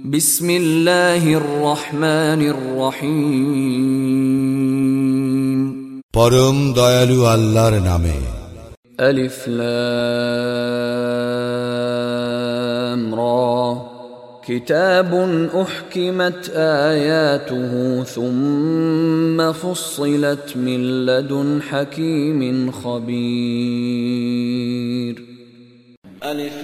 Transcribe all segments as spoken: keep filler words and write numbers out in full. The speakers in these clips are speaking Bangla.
বিসমিল্লাহির রহমানির রহিম। পরম দয়ালু আল্লাহর নামে। আলিফ লাম রা কিতাবুন উহকিমাত আয়াতুহু সুম্মা ফুসসিলাত মিন লাদুন হাকীমিন খাবীর। আলিফ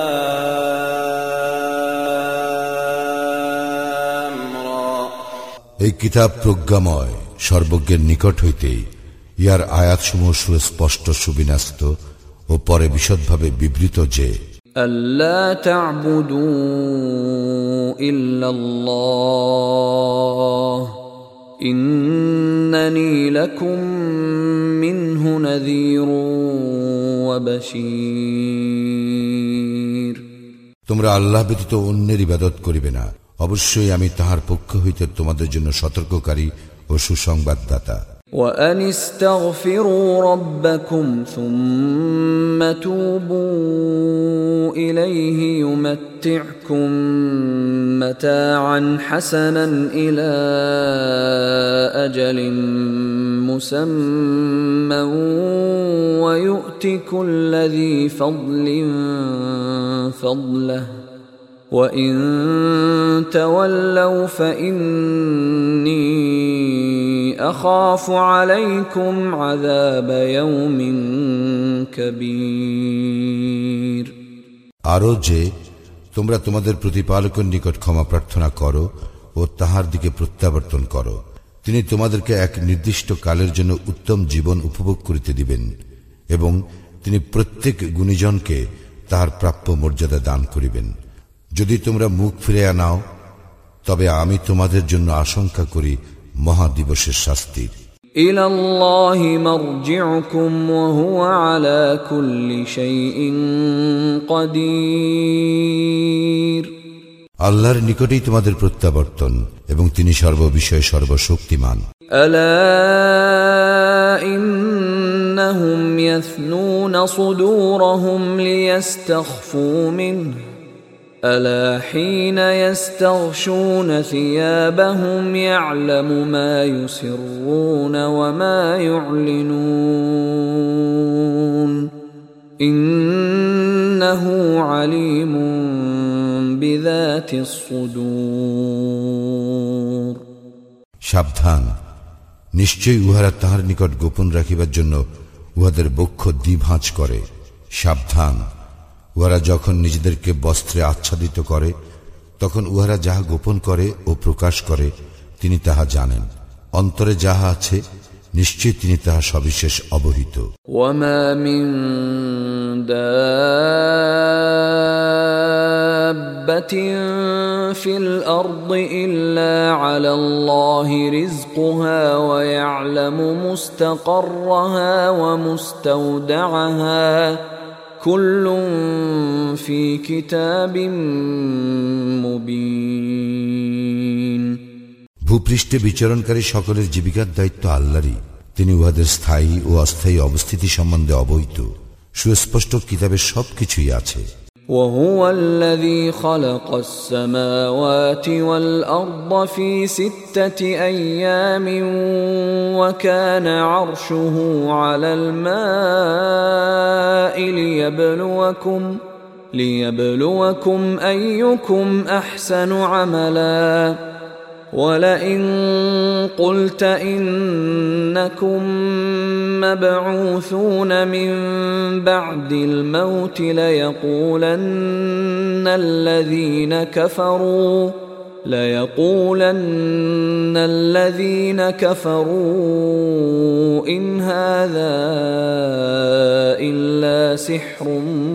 লাম রা এই কিতাব প্রজ্ঞাময়, সর্বজ্ঞের নিকট হইতে ইয়ার আয়াতসমূহ সুস্পষ্ট, সুবিন্যস্ত ও পরে বিশদভাবে বিবৃত যে আল্লা তা'বুদু ইল্লাল্লাহ ইন্নানী লাকুম মিনহু নাযীরুন ওয়া বাশীর। তোমরা আল্লাহ ব্যতীত অন্যের ইবাদত করিবে না, অবশ্যই আমি তাহার পক্ষ হইতে তোমাদের জন্য সতর্ককারী ও সুসংবাদদাতা। وَأَنِ اسْتَغْفِرُوا رَبَّكُمْ ثُمَّ تُوبُوا إِلَيْهِ يُمَتِّعْكُمْ مَتَاعًا حَسَنًا إِلَى أَجَلٍ مُّسَمًّى وَيُؤْتِ كُلَّ ذِي فَضْلٍ فَضْلَهُ وَإِن تَوَلَّوْا فَإِنِّي أَخَافُ عَلَيْكُمْ عَذَابَ يَوْمٍ كَبِيرٍ। আরো যে তোমরা তোমাদের প্রতিপালকের নিকট ক্ষমা প্রার্থনা করো ও তাহার দিকে প্রত্যাবর্তন করো, তিনি তোমাদেরকে এক নির্দিষ্ট কালের জন্য উত্তম জীবন উপভোগ করিতে দিবেন এবং তিনি প্রত্যেক গুণীজনকে তাহার প্রাপ্য মর্যাদা দান করিবেন। যদি তোমরা মুখ ফিরিয়া নাও, তবে আমি তোমাদের জন্য আশঙ্কা করি মহাদিবসের শাস্তির। ইলাল্লাহি মারজিউকুম ওয়া হুয়া আলা কুল্লি শাইইন কাদির। আল্লাহর নিকটেই তোমাদের প্রত্যাবর্তন এবং তিনি সর্ববিষয়ে সর্বশক্তিমান। আলা ইন্নাহুম ইয়াসনুনা সুদুরহুম লিয়াস্তাখফু মিনহু ألا حين يستغشون ثيابهم يعلم ما يسرون وما يعلنون إنه عليم بذات الصدور। সাবধান, নিশ্চয়ই উহারা তাহার নিকট গোপন রাখিবার জন্য উহাদের বক্ষ দ্বিভাঁজ করে। সাবধান, উহারা যখন নিজেদেরকে বস্ত্রে আচ্ছাদিত করে তখন উহারা যাহা গোপন করে ও প্রকাশ করে তিনি তাহা জানেন। অন্তরে যাহা আছে নিশ্চয় তিনি তাহা সবিশেষ অবহিত। ওয়ামা মিন দাব্বাতিন ফিল আরদি ইল্লা আলাল্লাহি রিজকুহা ওয়া ইয়ালামু মুস্তাকাররাহা ওয়া মুস্তাওদাআহা কুল্লুন ফি কিতাবিম মুবিন। ভূপৃষ্ঠে বিচরণকারী সকলের জীবিকার দায়িত্ব আল্লাহরই। তিনি উহাদের স্থায়ী ও অস্থায়ী অবস্থিতি সম্বন্ধে অবহিত। সুস্পষ্ট কিতাবের সবকিছুই আছে। وهو الذي خلق السماوات والأرض في ستة أيام وكان عرشه على الماء ليبلوكم ليبلوكم أيكم أحسن عملا ولئن قلت إنكم مبعوثون من بعد الموت ليقولن الذين كفروا ليقولن الذين كفروا إن هذا إلا سحر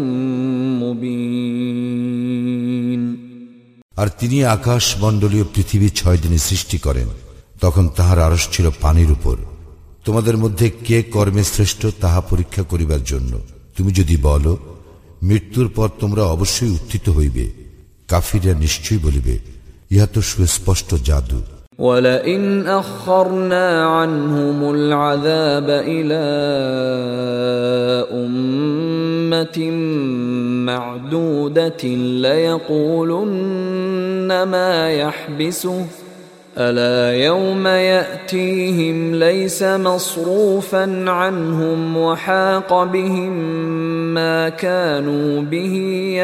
مبين। আর তিনি আকাশ মণ্ডলীয় পৃথিবী ছয় দিনে সৃষ্টি করেন, তখন তাহার আরশ ছিল পানির উপর। তোমাদের মধ্যে কে কর্মে শ্রেষ্ঠ তাহা পরীক্ষা করিবার জন্য। তুমি যদি বলো মৃত্যুর পর তোমরা অবশ্যই উত্থিত হইবে, কাফিররা নিশ্চয়ই বলিবে ইহা তো সুস্পষ্ট জাদু। ولئن أخرنا عنهم العذاب إلى أمة معدودة ليقولن ما يحبسه ألا يوم يأتيهم ليس مصروفا عنهم وحاق بهم ما كانوا به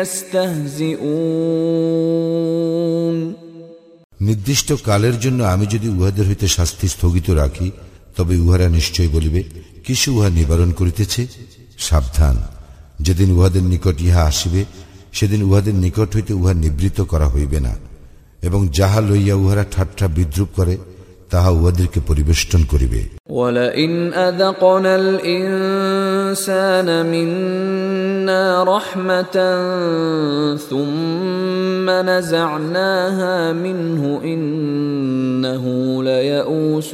يستهزئون নির্দিষ্ট কালের জন্য আমি যদি উহাদের হইতে শাস্তি স্থগিত রাখি, তবে উহারা নিশ্চয় বলিবে, কিসে উহা নিবারণ করিতেছে? সাবধান, যেদিন উহাদের নিকট ইহা আসিবে, সেদিন উহাদের নিকট হইতে উহা নিবৃত করা হইবে না, এবং যাহা লইয়া উহারা ঠাট্টা বিদ্রুপ করে তাহা উহাদেরকে পরিবেষ্টন করিবে। وَلَئِنْ أَذَقْنَا الْإِنسَانَ مِنَّا رَحْمَةً ثُمَّ نَزَعْنَاهَا مِنْهُ إِنَّهُ لَيَئُوسٌ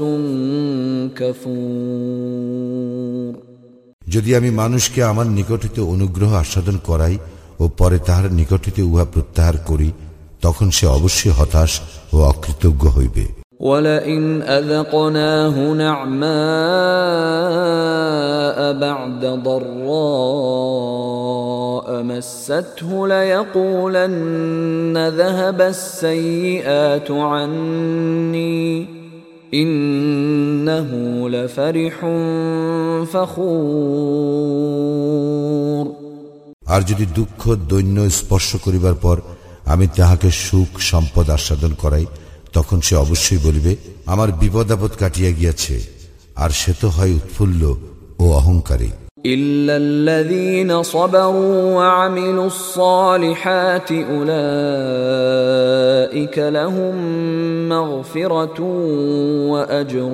كَفُورٌ যদি আমি মানুষকে আমার নিকট হইতে অনুগ্রহ আস্বাদন করাই ও পরে তাহার নিকট হইতে উহা প্রত্যাহার করি, তখন সে অবশ্যই হতাশ ও অকৃতজ্ঞ হইবে। وَلَئِنْ أَذَقْنَاهُ نَعْمَاءَ بَعْدَ ضَرَّاءَ مَسَّتْهُ لَيَقُولَنَّ ذَهَبَ السَّيِّئَاتُ عَنِّي إِنَّهُ لَفَرِحٌ فَخُورٌ আর যদি দুঃখ দৈন্য স্পর্শ করিবার পর আমি তাহাকে সুখ সম্পদ আস্বাদন করাই, তখন সে অবশ্যই বলিবে, আমার বিপদ আপদ কাটিয়া গিয়াছে, আর সে তো হয় উৎফুল্ল ও অহংকারী। إلا الذين صبروا وعملوا الصالحات أولئك لهم مغفرة وأجر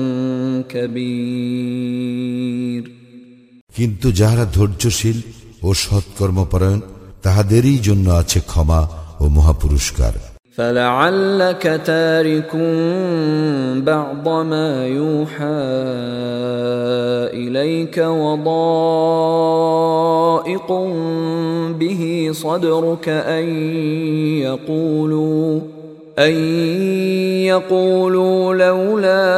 كبير কিন্তু যাহারা ধৈর্যশীল ও সৎকর্মপরায়ণ, তাহাদেরই জন্য আছে ক্ষমা ও মহাপুরস্কার। فلعلك تارك بعض ما يوحى إليك وضائق به صدرك أن يقولوا أن يقولوا لولا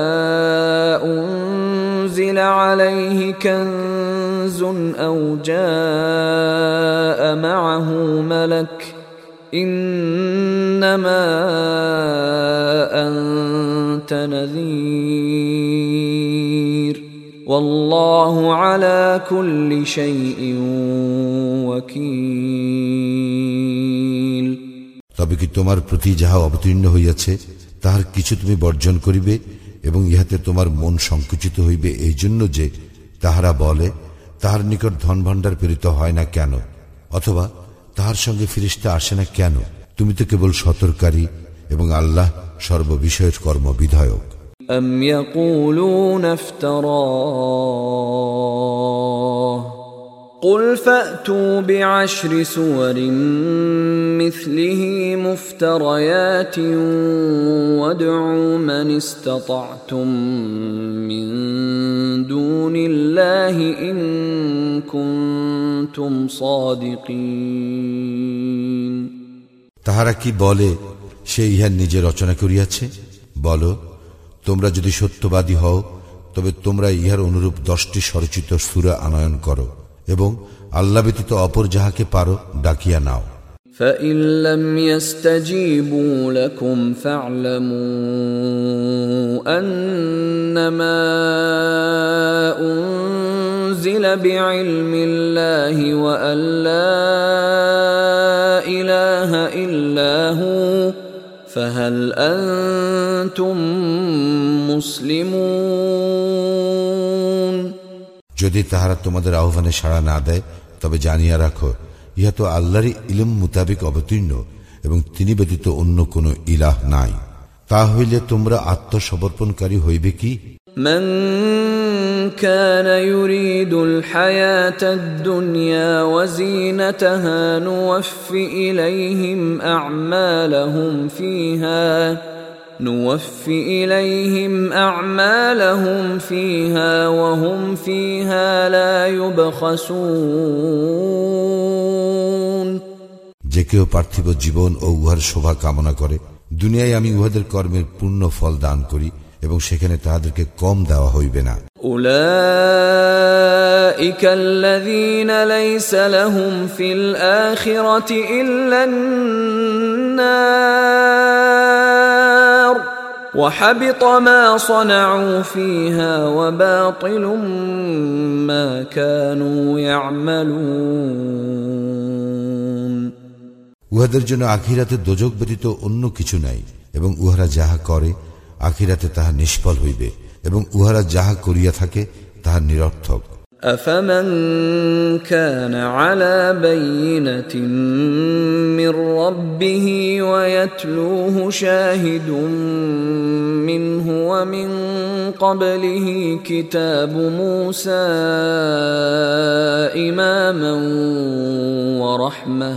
أنزل عليه كنز أو جاء معه ملك إنما أنت نذير والله على كل شيء وكيل তবে কি তোমার প্রতি যাহা অবতীর্ণ হইয়াছে তাহার কিছু তুমি বর্জন করিবে এবং ইহাতে তোমার মন সংকুচিত হইবে এই জন্য যে তাহারা বলে, তাহার নিকট ধন ভাণ্ডার প্রেরিত হয় না কেন, অথবা তাহার সঙ্গে ফিরিস্তা আসে না কেন? তুমি তো কেবল সতর্ককারী এবং আল্লাহ সর্ববিষয়ের কর্ম বিধায়ক। أم يقولون افتراه قل فأتوا بعشر سور مثله مفتريات وادعوا من استطعتم من دون الله إن كنتم صادقين তাহারা কি বলে সে ইহা নিজে রচনা করিয়াছে? বলো, তোমরা যদি সত্যবাদী হও তবে তোমরা ইহার অনুরূপ দশটি স্বরচিত সূরা আনয়ন করো এবং আল্লাহ ব্যতীত অপর যাহাকে পারো ডাকিয়া নাও। فَإِن لَّمْ يَسْتَجِيبُوا لَكُمْ فَاعْلَمُوا أَنَّمَا أُنزِلَ بِعِلْمِ اللَّهِ وَأَن لَّا إِلَٰهَ إِلَّا هُوَ فَهَلْ أَنتُم مُّسْلِمُونَ যদি তাহারা তোমাদের আহ্বানে সাড়া না দেয় তবে জানিয়া রাখো, ইহা তো আল্লাহরই ইলম মুতাবিক অবতীর্ণ এবং তিনি ব্যতীত অন্য কোন ইলাহ নাই। তা হইলে তোমরা আত্মসমর্পণকারী হইবে কি? من كان يريد الحياة الدنيا وزينتها نوفي إليهم أعمالهم فيها نوفي إليهم أعمالهم فيها وهم فيها لا يبخسون যে কেউ পার্থিব জীবন ও উহার শোভা কামনা করে দুনিয়ায় আমি উহাদের কর্মের পূর্ণ ফল দান করি এবং সেখানে তাহাদেরকে কম দেওয়া হইবে না। উলাইকা আল্লাযীনা লাইসা লাহুম ফিল আখিরাতি ইল্লান নার ওয়া হাবিতা মা সানাউ ফিহা ওয়া বাতিলুম মা কানু ইয়ামালুন। উহাদের জন্য আখিরাতে দোজখ ব্যতীত অন্য কিছু নাই এবং উহারা যাহা করে আখিরাতে তাহা নিষ্ফল হইবে এবং উহারা যাহা করিয়া থাকে তাহা নিরর্থক। أفمن كان على بينة من ربه ويتلوه شاهد منه ومن قبله كتاب موسى إماما ورحمة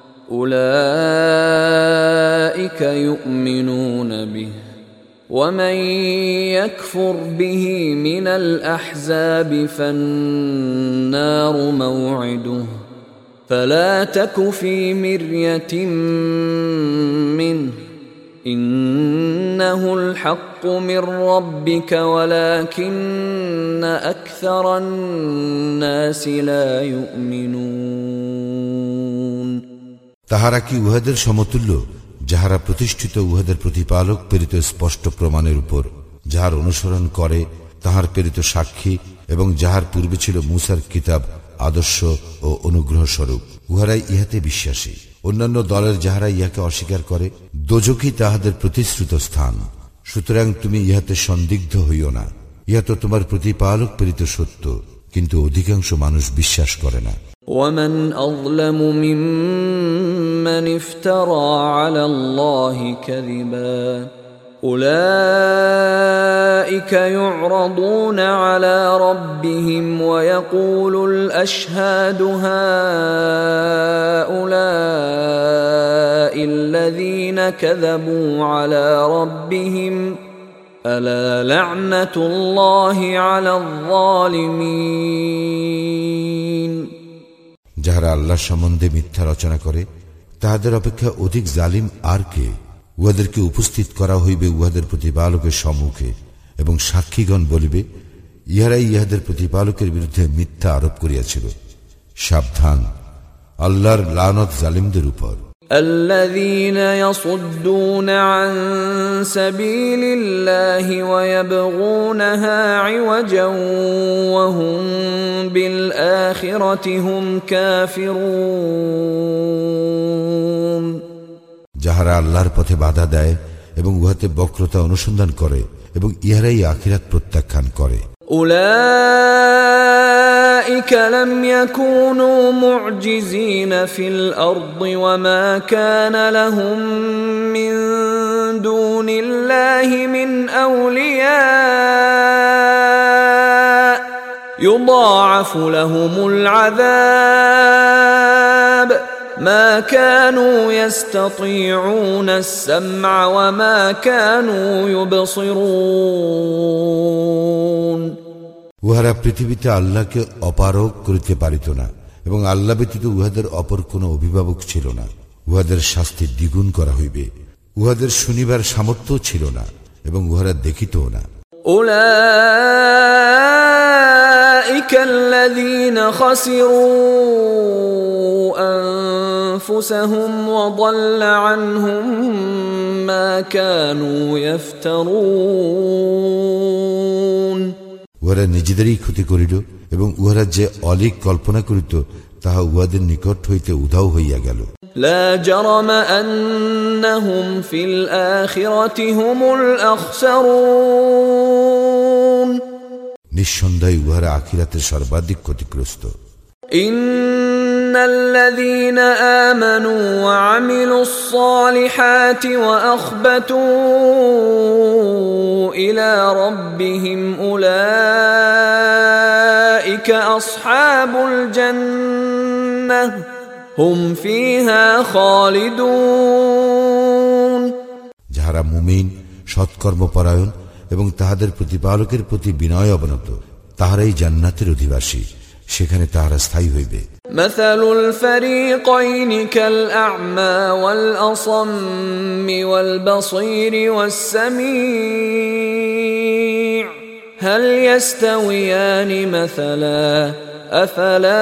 أولئك يؤمنون به ومن يكفر به من الأحزاب فالنار موعده فلا تك في مرية منه إنه الحق من ربك ولكن أكثر الناس لا يؤمنون। তাহারা কি উহাদের সমতুল্য যাহারা প্রতিষ্ঠিত উহাদের প্রতিপালক প্রেরিত স্পষ্ট প্রমাণের উপর, যাহার অনুসরণ করে তাহার প্রেরিত সাক্ষী এবং যাহার পূর্বে ছিল মূসার কিতাব আদর্শ ও অনুগ্রহ স্বরূপ, উহারাই ইহাতে বিশ্বাসী। অন্যান্য দলের যাহারা ইহাকে অস্বীকার করে দোজখই তাহাদের প্রতিশ্রুত স্থান। সুতরাং তুমি ইহাতে সন্দিগ্ধ হইও না, ইহা তো তোমার প্রতিপালক প্রেরিত সত্য, কিন্তু অধিকাংশ মানুষ বিশ্বাস করে না। ومن أظلم ممن افترى على الله كذبا أولئك يعرضون على ربهم ويقول الأشهاد هؤلاء الذين كذبوا على ربهم ألا لعنة الله على الظالمين। যাহারা আল্লাহ সম্বন্ধে মিথ্যা রচনা করে তাহাদের অপেক্ষা অধিক জালিম আর কে? উহাদেরকে উপস্থিত করা হইবে উহাদের প্রতিপালকের সম্মুখে এবং সাক্ষীগণ বলিবে, ইহারাই ইহাদের প্রতিপালকের বিরুদ্ধে মিথ্যা আরোপ করিয়াছিল। সাবধান, আল্লাহর লানত জালিমদের উপর। الذين يصدون عن سبيل الله ويبغونها عوجا وهم بالآخرة هم كافرون। যাহারা আল্লাহর পথে বাধা দেয় এবং উহাতে বক্রতা অনুসন্ধান করে এবং ইহারাই আখিরাত প্রত্যাখ্যান করে। أولئك لم يكونوا معجزين في الأرض وما كان لهم من دون الله من أولياء يضاعف لهم العذاب ما كانوا يستطيعون السمع وما كانوا يبصرون। উহারা পৃথিবীতে আল্লাহকে অপারগ করিতে পারিত না এবং আল্লাহ ব্যতীত উহাদের অপর কোন অভিভাবক ছিল না। উহাদের শাস্তি দ্বিগুণ করা হইবে। উহাদের শুনিবার সামর্থ্য ছিল না এবং উহারা দেখিতও না। উলাইকা আল্লাযীনা খাসিরু আনফুসাহুম ওয়া দাল্লা আনহুম মা কানু ইফতারুন। উহারা নিজেদেরই ক্ষতি করিল এবং উহারা যে অলিক কল্পনা করিত তাহা উহাদের নিকট হইতে উধাও হইয়া গেল। লা জারামা আন্নাহুম ফিল আখিরাতি হুমুল আখসারুন। নিঃসন্দেহে উহারা আখিরাতে সর্বাধিক ক্ষতিগ্রস্ত। ইন্নাল্লাযীনা আমানু ওয়া আমিলুস সালিহাতি ওয়া আখবাতু ইলা রাব্বিহিম উলাইকা আসহাবুল জান্নাহ হুম ফিহা খালিদুন। যাহারা মুমিন, সৎকর্মপরায়ণ এবং তাহাদের প্রতিপালকের প্রতি বিনয় অবনত, তাহারাই জান্নাতের অধিবাসী, সেখানে তাহারা স্থায়ী হইবে। مثل الفريقين كالأعمى والأصم والبصير والسميع هل يستويان مثلا أفلا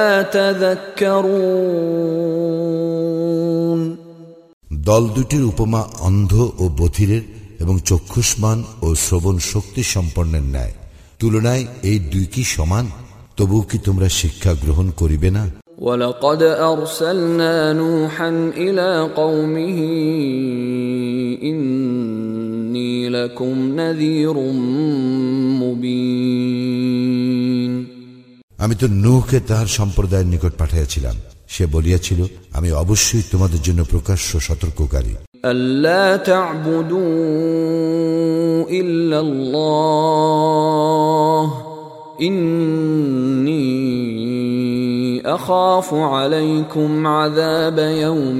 تذكرون দল দুটির উপমা অন্ধ ও বধিরের এবং চক্ষুষ্মান ও শ্রবণ শক্তি সম্পন্নের ন্যায়। তুলনায় এই দুই কি সমান? তবু কি তোমরা শিক্ষা গ্রহণ করিবে না? وَلَقَدْ أَرْسَلْنَا نُوحًا إِلَى قَوْمِهِ إِنِّي لَكُمْ نَذِيرٌ مُبِينٌ আমি তো নূহকে তাহার সম্প্রদায়ের নিকট পাঠাইয়াছিলাম, সে বলিয়াছিল, আমি অবশ্যই তোমাদের জন্য প্রকাশ্য সতর্ককারী। أَلَّا تَعْبُدُوا إِلَّا اللَّهَ إِنِّي أَخَافُ عَلَيْكُمْ عَذَابَ يَوْمٍ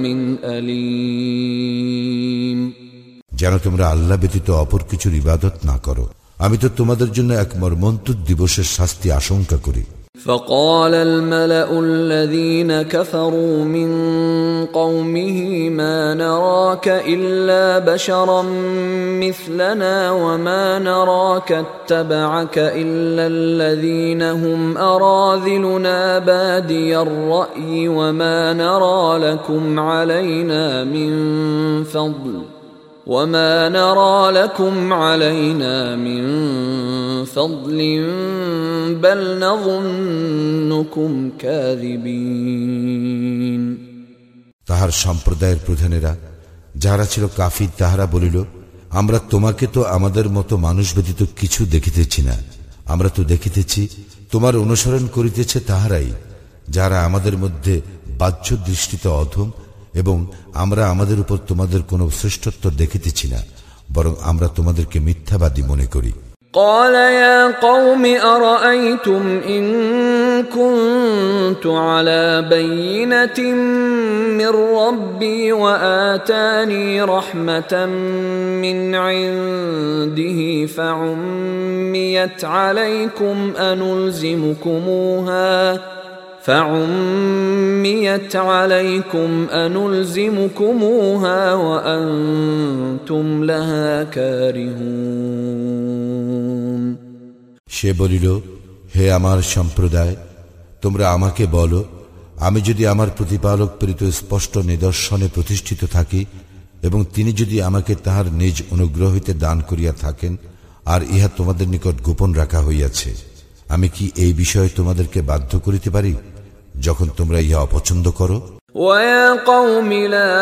أَلِيمٍ যেন তোমরা আল্লাহ ব্যতীত অপর কিছুর ইবাদত না করো, আমি তো তোমাদের জন্য এক মর্মন্তুদ দিবসের শাস্তি আশঙ্কা করি। فقال الملأ الذين كفروا من قومه ما نراك إلا بشرا مثلنا وما نراك اتبعك إلا الذين هم أراذلنا بادي الرأي وما نرى لكم علينا من فضل وما نرى لكم علينا من فضل بل نظنكم كاذبين তাহার সম্প্রদায়ের প্রধানেরা যারা ছিল কাফির তাহারা বলিল, আমরা তোমাকে তো আমাদের মতো মানুষ ব্যতীত কিছু দেখিতেছি না, আমরা তো দেখিতেছি তোমার অনুসরণ করিতেছে তাহারাই যারা আমাদের মধ্যে বাহ্য দৃষ্টিতে অধম, এবং আমরা আমাদের উপর তোমাদের কোনো শ্রেষ্ঠত্ব দেখিতেছি না, বরং আমরা তোমাদেরকে মিথ্যাবাদী মনে করি। قال يا قوم أرأيتم إن كنت على بينة من ربي وآتاني رحمة من عنده فعميت عليكم أنلزمكموها فعميت عليكم أنلزمكموها وأنتم لها كارهون সে বলিল, হে আমার সম্প্রদায়, তোমরা আমাকে বলো, আমি যদি আমার প্রতিপালক প্রেরিত স্পষ্ট নিদর্শনে প্রতিষ্ঠিত থাকি এবং তিনি যদি আমাকে তাহার নিজ অনুগ্রহ হইতে দান করিয়া থাকেন, আর ইহা তোমাদের নিকট গোপন রাখা হইয়াছে, আমি কি এই বিষয়ে তোমাদেরকে বাধ্য করিতে পারি যখন তোমরা ইহা অপছন্দ করো? وَيَا قَوْمِ لَا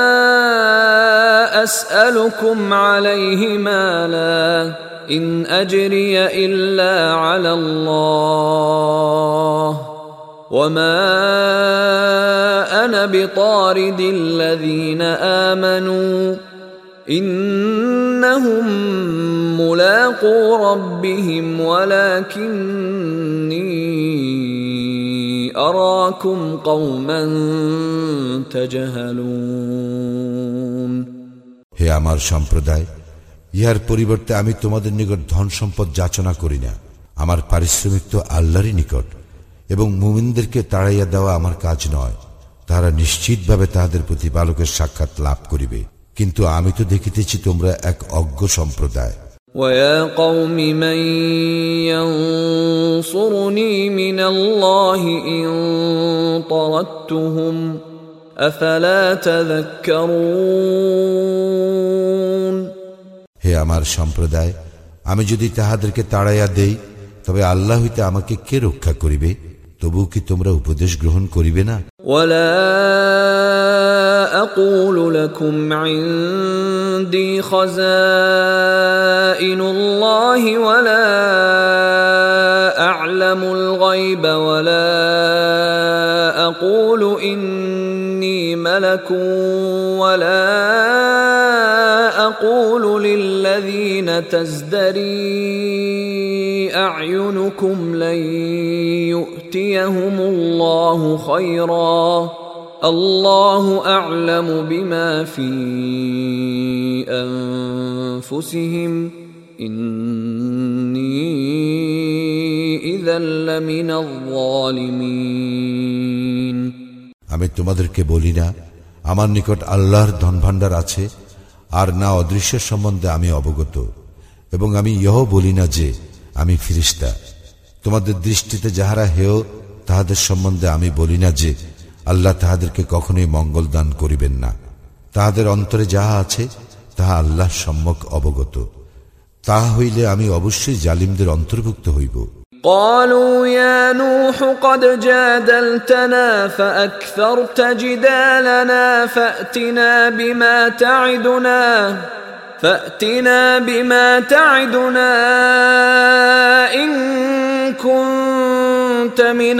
أَسْأَلُكُمْ عَلَيْهِ مَالًا إِنْ أَجْرِيَ إِلَّا عَلَى اللَّهِ وَمَا أَنَا بِطَارِدِ الَّذِينَ آمَنُوا إِنَّهُمْ مُلَاقُو رَبِّهِمْ وَلَكِنِّي أَرَاكُمْ قَوْمًا تَجْهَلُونَ হে আমার সম্প্রদায়, ইহার পরিবর্তে আমি তোমাদের নিকট ধন সম্পদ যাচনা করি না, আমার পারিশ্রমিক তো আল্লাহরই নিকট, এবং মুমিনদেরকে তাড়াইয়া দেওয়া আমার কাজ নয়, তারা নিশ্চিতভাবে তাহাদের প্রতিপালকের সাক্ষাৎ লাভ করিবে, কিন্তু আমি তো দেখিতেছি তোমরা এক অজ্ঞ সম্প্রদায়। وَيَا قَوْمِ مَنْ يَنْصُرُنِي مِنَ اللَّهِ إِنْ طَرَدتُّهُمْ أَفَلَا تَذَكَّرُونَ হে আমার সম্প্রদায়, আমি যদি তাহাদেরকে তাড়াইয়া দেই, তবে আল্লাহ হইতে আমাকে কে রক্ষা করিবে? তবু কি তোমরা উপদেশ গ্রহণ করিবে না? وَلَا أَقُولُ لَكُمْ عِنْدِي خَزَائِنُ اللَّهِ وَلَا أَعْلَمُ الْغَيْبَ وَلَا أَقُولُ إِنِّي مَلَكٌ وَلَا أَقُولُ لِلَّذِينَ تَزْدَرِي أَعْيُنُكُمْ لَنْ يُؤْتِيَهُمُ اللَّهُ خَيْرًا الله أعلم بما في أنفسهم إني إذا لمن الظالمين তোমাদেরকে বলি না আমার নিকট আল্লাহর ধনভাণ্ডার আছে, আর না অদৃশ্য সম্বন্ধে আমি অবগত, এবং আমি ইহও বলি না যে আমি ফিরিস্তা। তোমাদের দৃষ্টিতে যাহারা হেয় তাহাদের সম্বন্ধে আমি বলি না যে আল্লাহ তাহাদেরকে কখনোই মঙ্গল দান করিবেন না। তাহাদের অন্তরে যাহা আছে তাহা আল্লাহ সম্যক অবগত। তাহা হইলে আমি অবশ্যই জালিমদের অন্তর্ভুক্ত হইব। قالوا يا نوح قد جادلتنا فأكثرت جدالنا فأتنا بما تعدنا فأتنا بما تعدنا إن كنت من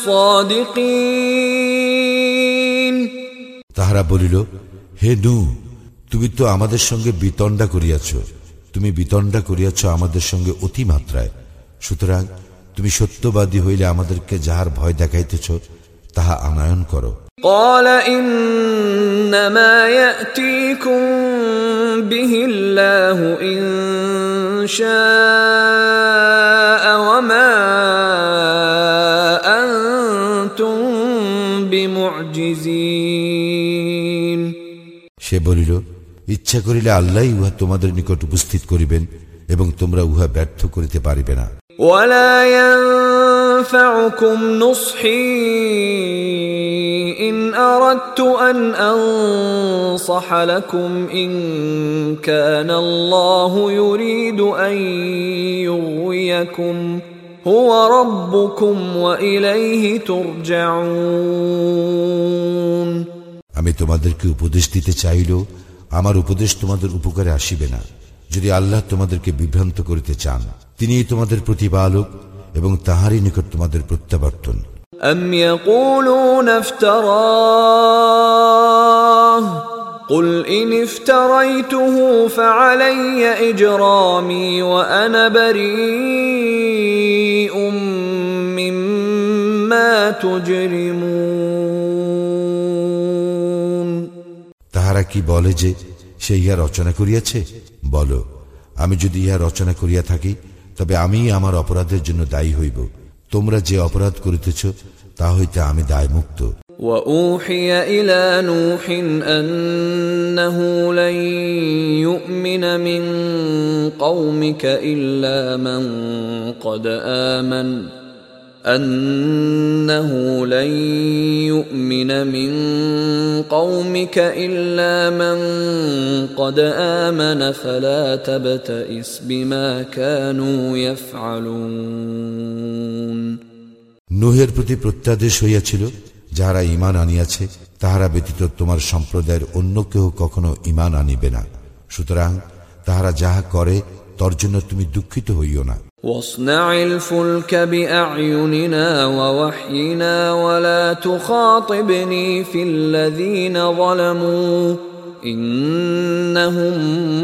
الصادقين। তাহারা বলিল, হে নূহ, তুমি তো আমাদের সঙ্গে বিতণ্ডা করিয়াছ, তুমি বিতণ্ডা করিয়াছ আমাদের সঙ্গে অতিমাত্রায়। সুতরাং তুমি সত্যবাদী হইলে আমাদেরকে যাহার ভয় দেখাইতেছ তাহা আনয়ন করো। قال إنما يأتيكم به الله إن شاء وما أنتم بمعجزين। সে বলিল, ইচ্ছা করিলে আল্লাহই উহা তোমাদের নিকট উপস্থিত করিবেন এবং তোমরা উহা ব্যর্থ করিতে পারিবে না। ولا ينفعكم نصحي إن أردت أن أنصح لكم إن كان الله يريد أن يغويكم هو ربكم وإليه ترجعون। আমি তোমাদেরকে উপদেশ দিতে চাইলেও আমার উপদেশ তোমাদের উপকারে আসিবে না, যদি আল্লাহ তোমাদেরকে বিভ্রান্ত করিতে চান। তিনিই তোমাদের প্রতিপালক এবং তাহারই নিকট তোমাদের প্রত্যাবর্তন। أم يقولون افتراه قل إن افتريته فعلي إجرامي وأنا بريء مما تجرمون। তাহারা কি বলে যে সে ইহা রচনা করিয়াছে? বলো, আমি যদি ইহা রচনা করিয়া থাকি তবে আমি আমার অপরাধের জন্য দায়ী হইব। তোমরা যে অপরাধ করিতেছ তা হইতে আমি দায়মুক্ত। وأوحي إلى نوح أنه لن يؤمن من قومك إلا من قد آمن أنه لن يؤمن من قومك إلا من قد آمن فلا تبتئس بما كانوا يفعلون। নূহের প্রতি প্রত্যাদেশ হইয়াছিল, যাহারা ঈমান আনিয়াছে তাহারা ব্যতীত তোমার সম্প্রদায়ের অন্য কেহ কখনো ঈমান আনিবে না। সুতরাং তাহারা যাহা করে তর জন্য তুমি দুঃখিত হইও না। واصنع الفلك بأعيننا ووحينا ولا تخاطبني في الذين ظلموا إنهم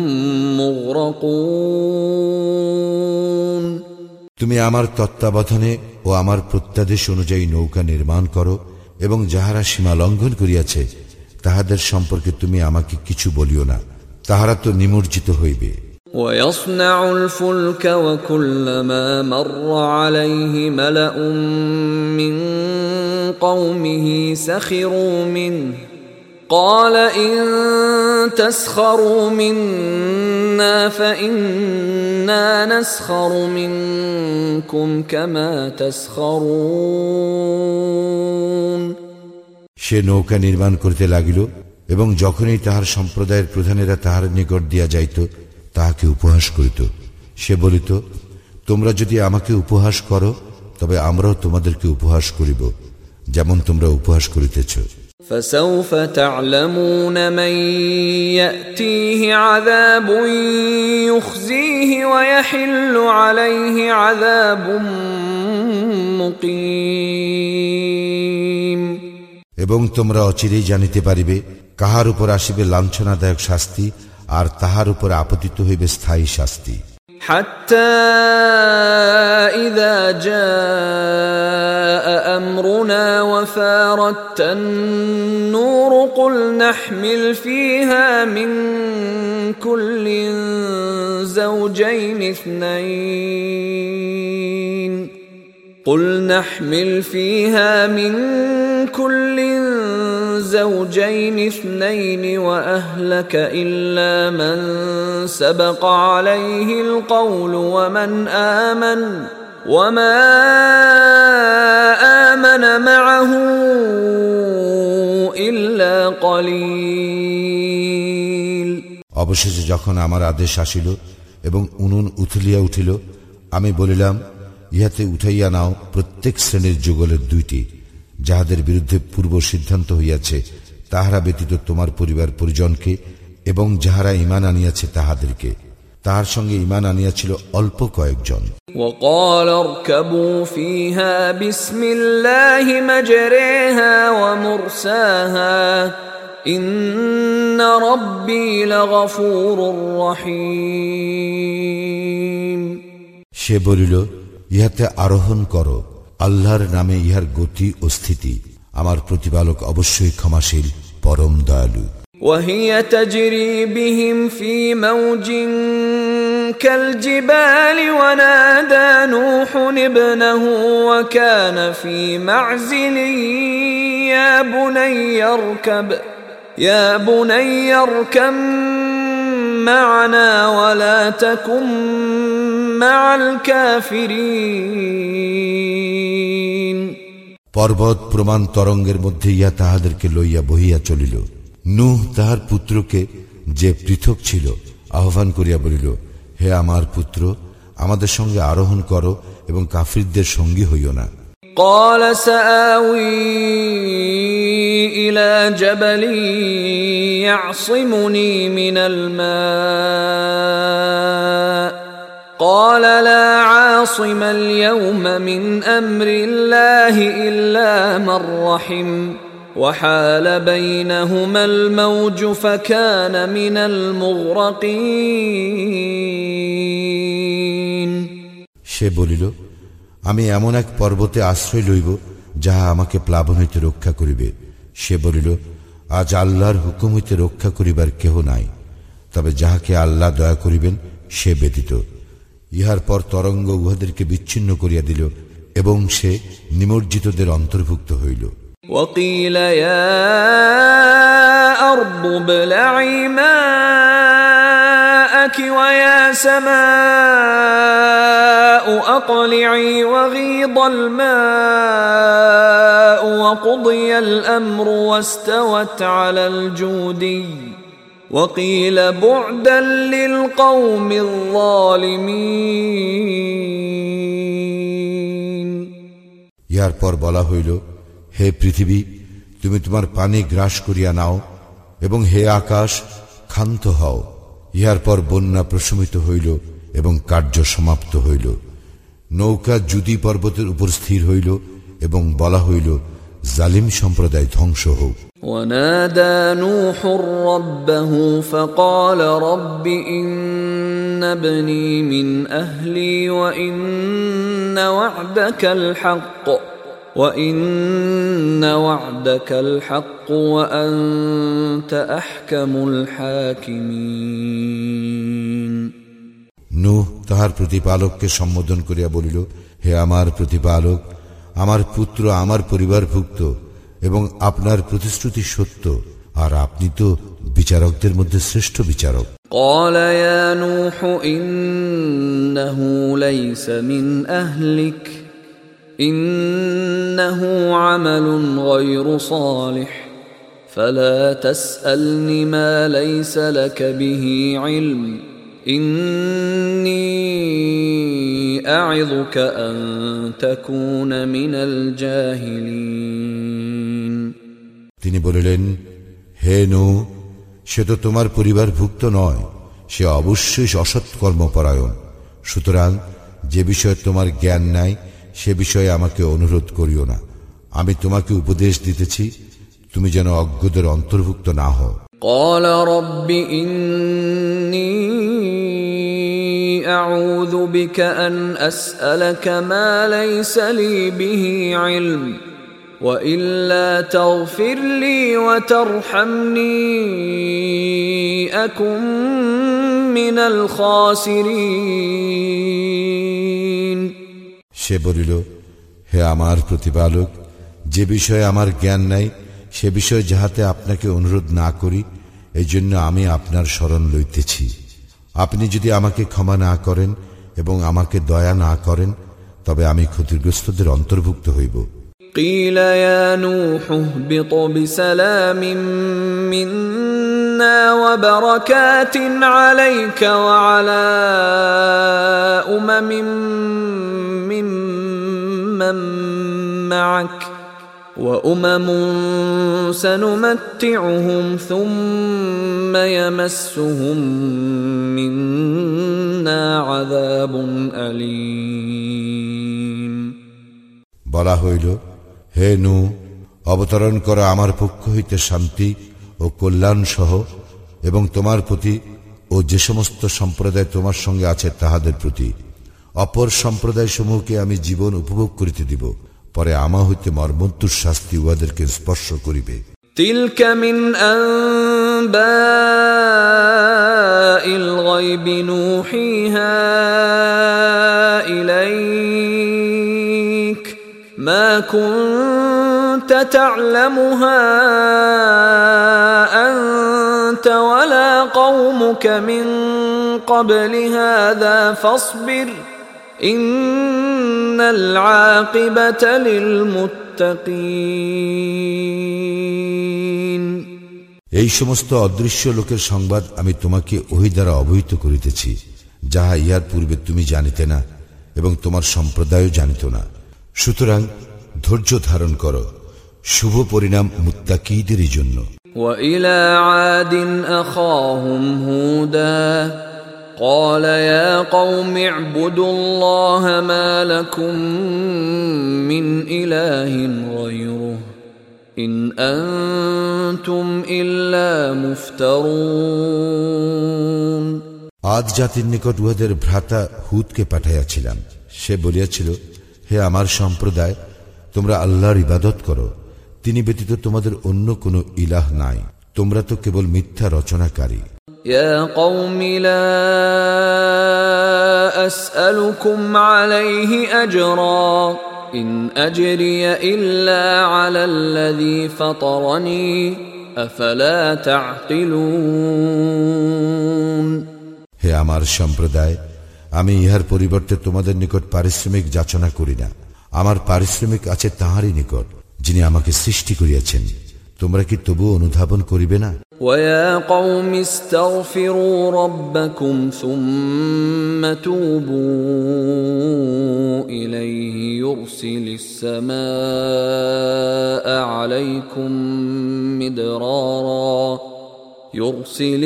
مغرقون। তুমি আমার তত্ত্বাবধানে ও আমার প্রত্যাদেশ অনুযায়ী নৌকা নির্মাণ করো এবং যাহারা সীমা লঙ্ঘন করিয়াছে তাহাদের সম্পর্কে তুমি আমাকে কিছু বলিও না, তাহারা তো নিমজ্জিত হইবে। ويصنع الفلك وكلما مر عليه ملأ من قومه سخروا منه قال إن تسخروا منا فإنا نسخر منكم كما تسخرون। সে নৌকা নির্মাণ করিতে লাগিল এবং যখনই তাহার সম্প্রদায়ের প্রধানেরা তাহার নিকট দিয়া যাইত তাহাকে উপহাস করিত। সে বলিত, তোমরা যদি আমাকে উপহাস করো তবে আমরাও তোমাদেরকে উপহাস করিব, যেমন তোমরা উপহাস করিতেছ। فسوف تعلمون من يأتيه عذاب يخزيه ويحل عليه عذاب مقيم। এবং তোমরা অচিরেই জানিতে পারিবে কাহার উপর আসিবে লাঞ্ছনাদায়ক শাস্তি, আর তাহার উপর আপতিত হইবে স্থায়ী শাস্তি। حتى إذا جاء أمرنا وفارت النور قل نحمل فيها من كل زوجين اثنين قل نحمل فيها من كل الزوجين اثنين وأهلك إلا من سبق عليه القول ومن آمن وما آمن معه إلا قليل অবশেষে যখন আমার আদেশ আসিল এবং উনুন উথলিয়া উঠিল, আমি বলিলাম, ইহাতে উঠাইয়া নাও প্রত্যেক শ্রেণীর যুগলের দুইটি, যাহাদের বিরুদ্ধে পূর্ব সিদ্ধান্ত হইয়াছে, তাহারা ব্যতীত তোমার পরিবার পরিজনকে, এবং যাহারা ঈমান আনিয়াছে তাহাদেরকে। তাহার সঙ্গে ঈমান আনিয়াছিল অল্প কয়েকজন। وقال اركبوا فيها بسم الله مجريها ومرساها إن ربي لغفور رحيم। সে বলিল, ইহাতে আরোহণ করো, আল্লাহর নামে ইহার গতি ও স্থিতি, আমার প্রতিপালক অবশ্যই ক্ষমাশীল, পরম দয়ালু। وهي تجري بهم في موج كالجبال ونادى نوح ابنه وكان في معزل يا بني اركب يا بني اركب معنا ولا تكن مع الكافرين। পর্বত প্রমাণ তরঙ্গের মধ্যে ইহা তাহাদেরকে লইয়া বহিয়া চলিল। নূহ তাহার পুত্রকে, যে পৃথক ছিল, আহ্বান করিয়া বলিল, হে আমার পুত্র, আমাদের সঙ্গে আরোহণ করো এবং কাফিরদের সঙ্গী হইও না। قال سآوي إلى جبل يعصمني من الماء قال لا عاصم اليوم من أمر الله إلا من رحم وحال بينهما الموج فكان من المغرقين। সে বলিল, আমি এমন এক পর্বতে আশ্রয় লইব যাহা আমাকে প্লাবন হইতে রক্ষা করিবে। সে বলিল, আজ আল্লাহর হুকুম হইতে রক্ষা করিবার কেহ নাই, তবে যাহাকে আল্লাহ দয়া করিবেন সে ব্যতীত। ইহার পর তরঙ্গ উহাদেরকে বিচ্ছিন্ন করিয়া দিল এবং সে নিমজ্জিতদের অন্তর্ভুক্ত হইল। وقيل يا أرض ابلعي ماءك ويا سماء أقلعي وغيض الماء وقضي الأمر واستوت على الجودي وقيل بعدا للقوم الظالمين। ইহার পর বলা হইল, হে পৃথিবী, তুমি তোমার পানি গ্রাস করিয়া নাও, এবং হে আকাশ, ক্ষান্ত হও। ইহার পর বন্যা প্রশমিত হইল এবং কার্য সমাপ্ত হইল। নৌকা জুদি পর্বতের উপর স্থির হইল এবং বলা হইল, জালিম সম্প্রদায় ধ্বংস হোক। ونادى نوح ربه فقال رب إن ابني من أهلي وإن وعدك الحق وَإِنَّ وَعْدَكَ الْحَقُّ وَأَنْتَ أَحْكَمُ الْحَاكِمِينَ। নূহ তাহার প্রতিপালককে সম্বোধন করিয়া বলিল, হে আমার প্রতিপালক, আমার পুত্র আমার পরিবারভুক্ত এবং আপনার প্রতিশ্রুতি সত্য, আর আপনি তো বিচারকদের মধ্যে শ্রেষ্ঠ বিচারক। قَالَ يَا نُوحُ إِنَّهُ لَيْسَ مِنْ أَهْلِكَ إنه عمل غير صالح فلا تسألني ما ليس لك به علم إني أعظك أن تكون من الجاهلين। তিনি বলিলেন, হে নূহ, সে তো তোমার পরিবারভুক্ত নয়, সে অবশ্যই অসৎকর্মপরায়ণ। সুতরাং যে বিষয়ে তোমার জ্ঞান নাই সে বিষয়ে আমাকে অনুরোধ করিও না। আমি তোমাকে উপদেশ দিতেছি, তুমি যেন অজ্ঞদের অন্তর্ভুক্ত না হও। قال رب إني أعوذ بك أن أسألك ما ليس لي به علم وإلا تغفر لي وترحمني أكن من الخاسرين। সে বলিল, হে আমার প্রতিপালক, যে বিষয়ে আমার জ্ঞান নাই সে বিষয়ে যাহাতে আপনাকে অনুরোধ না করি, এই জন্য আমি আপনার শরণ লইতেছি। আপনি যদি আমাকে ক্ষমা না করেন এবং আমাকে দয়া না করেন, তবে আমি ক্ষতিগ্রস্তদের অন্তর্ভুক্ত হইব। قيل يا نوح اهبط بسلام منا وبركات عليك وعلى أمم ممن معك وأمم سنمتعهم ثم يمسهم منا عذاب أليم। বলা হইল, হে নূহ, অবতরণ কর আমার পক্ষ হইতে শান্তি ও কল্যাণ সহ, এবং তোমার প্রতি ও যে সমস্ত সম্প্রদায় তোমার সঙ্গে আছে তাহাদের প্রতি। অপর সম্প্রদায় সমূহকে আমি জীবন উপভোগ করিতে দিব, পরে আমা হইতে মর্মন্তুর শাস্তি উহাদেরকে স্পর্শ করিবে। تلك من أنباء الغيب نوحيها إليك ما كنت تعلمها أنت ولا قومك من قبل هذا فاصبر إن العاقبة للمتقين। এই সমস্ত অদৃশ্য লোকের সংবাদ আমি তোমাকে ওহী দ্বারা অবহিত করিতেছি, যাহা ইহার পূর্বে তুমি জানিতে না এবং তোমার সম্প্রদায়ও জানিত না। সুতরাং ধৈর্য ধারণ করো, শুভ পরিণাম মুত্তাকীদেরই জন্য। وإلى عاد أخاهم هودا قال يا قوم اعبدوا الله ما لكم من إله غيره إن أنتم إلا مفترون। আদ জাতির নিকট উহাদের ভ্রাতা হুদকে পাঠাইয়াছিলাম। সে বলিয়াছিল, হে আমার সম্প্রদায়, তোমরা আল্লাহর ইবাদত করো, তিনি ব্যতীত তোমাদের অন্য কোনো ইলাহ নাই, তোমরা তো কেবল মিথ্যা রচনাকারী। يا قوم لا أسألكم عليه أجرا إن أجري إلا على الذي فطرني أفلا تعقلون। হে আমার সম্প্রদায়, আমি ইহার পরিবর্তে তোমাদের নিকট পারিশ্রমিক যাচনা করি না। আমার পারিশ্রমিক আছে তাহারই নিকট, যিনি আমাকে সৃষ্টি করিয়াছেন। তোমরা কি তবু অনুধাবন করিবে না? ويا قوم استغفروا ربكم ثم توبوا إليه يرسل السماء عليكم مدرارا يرسل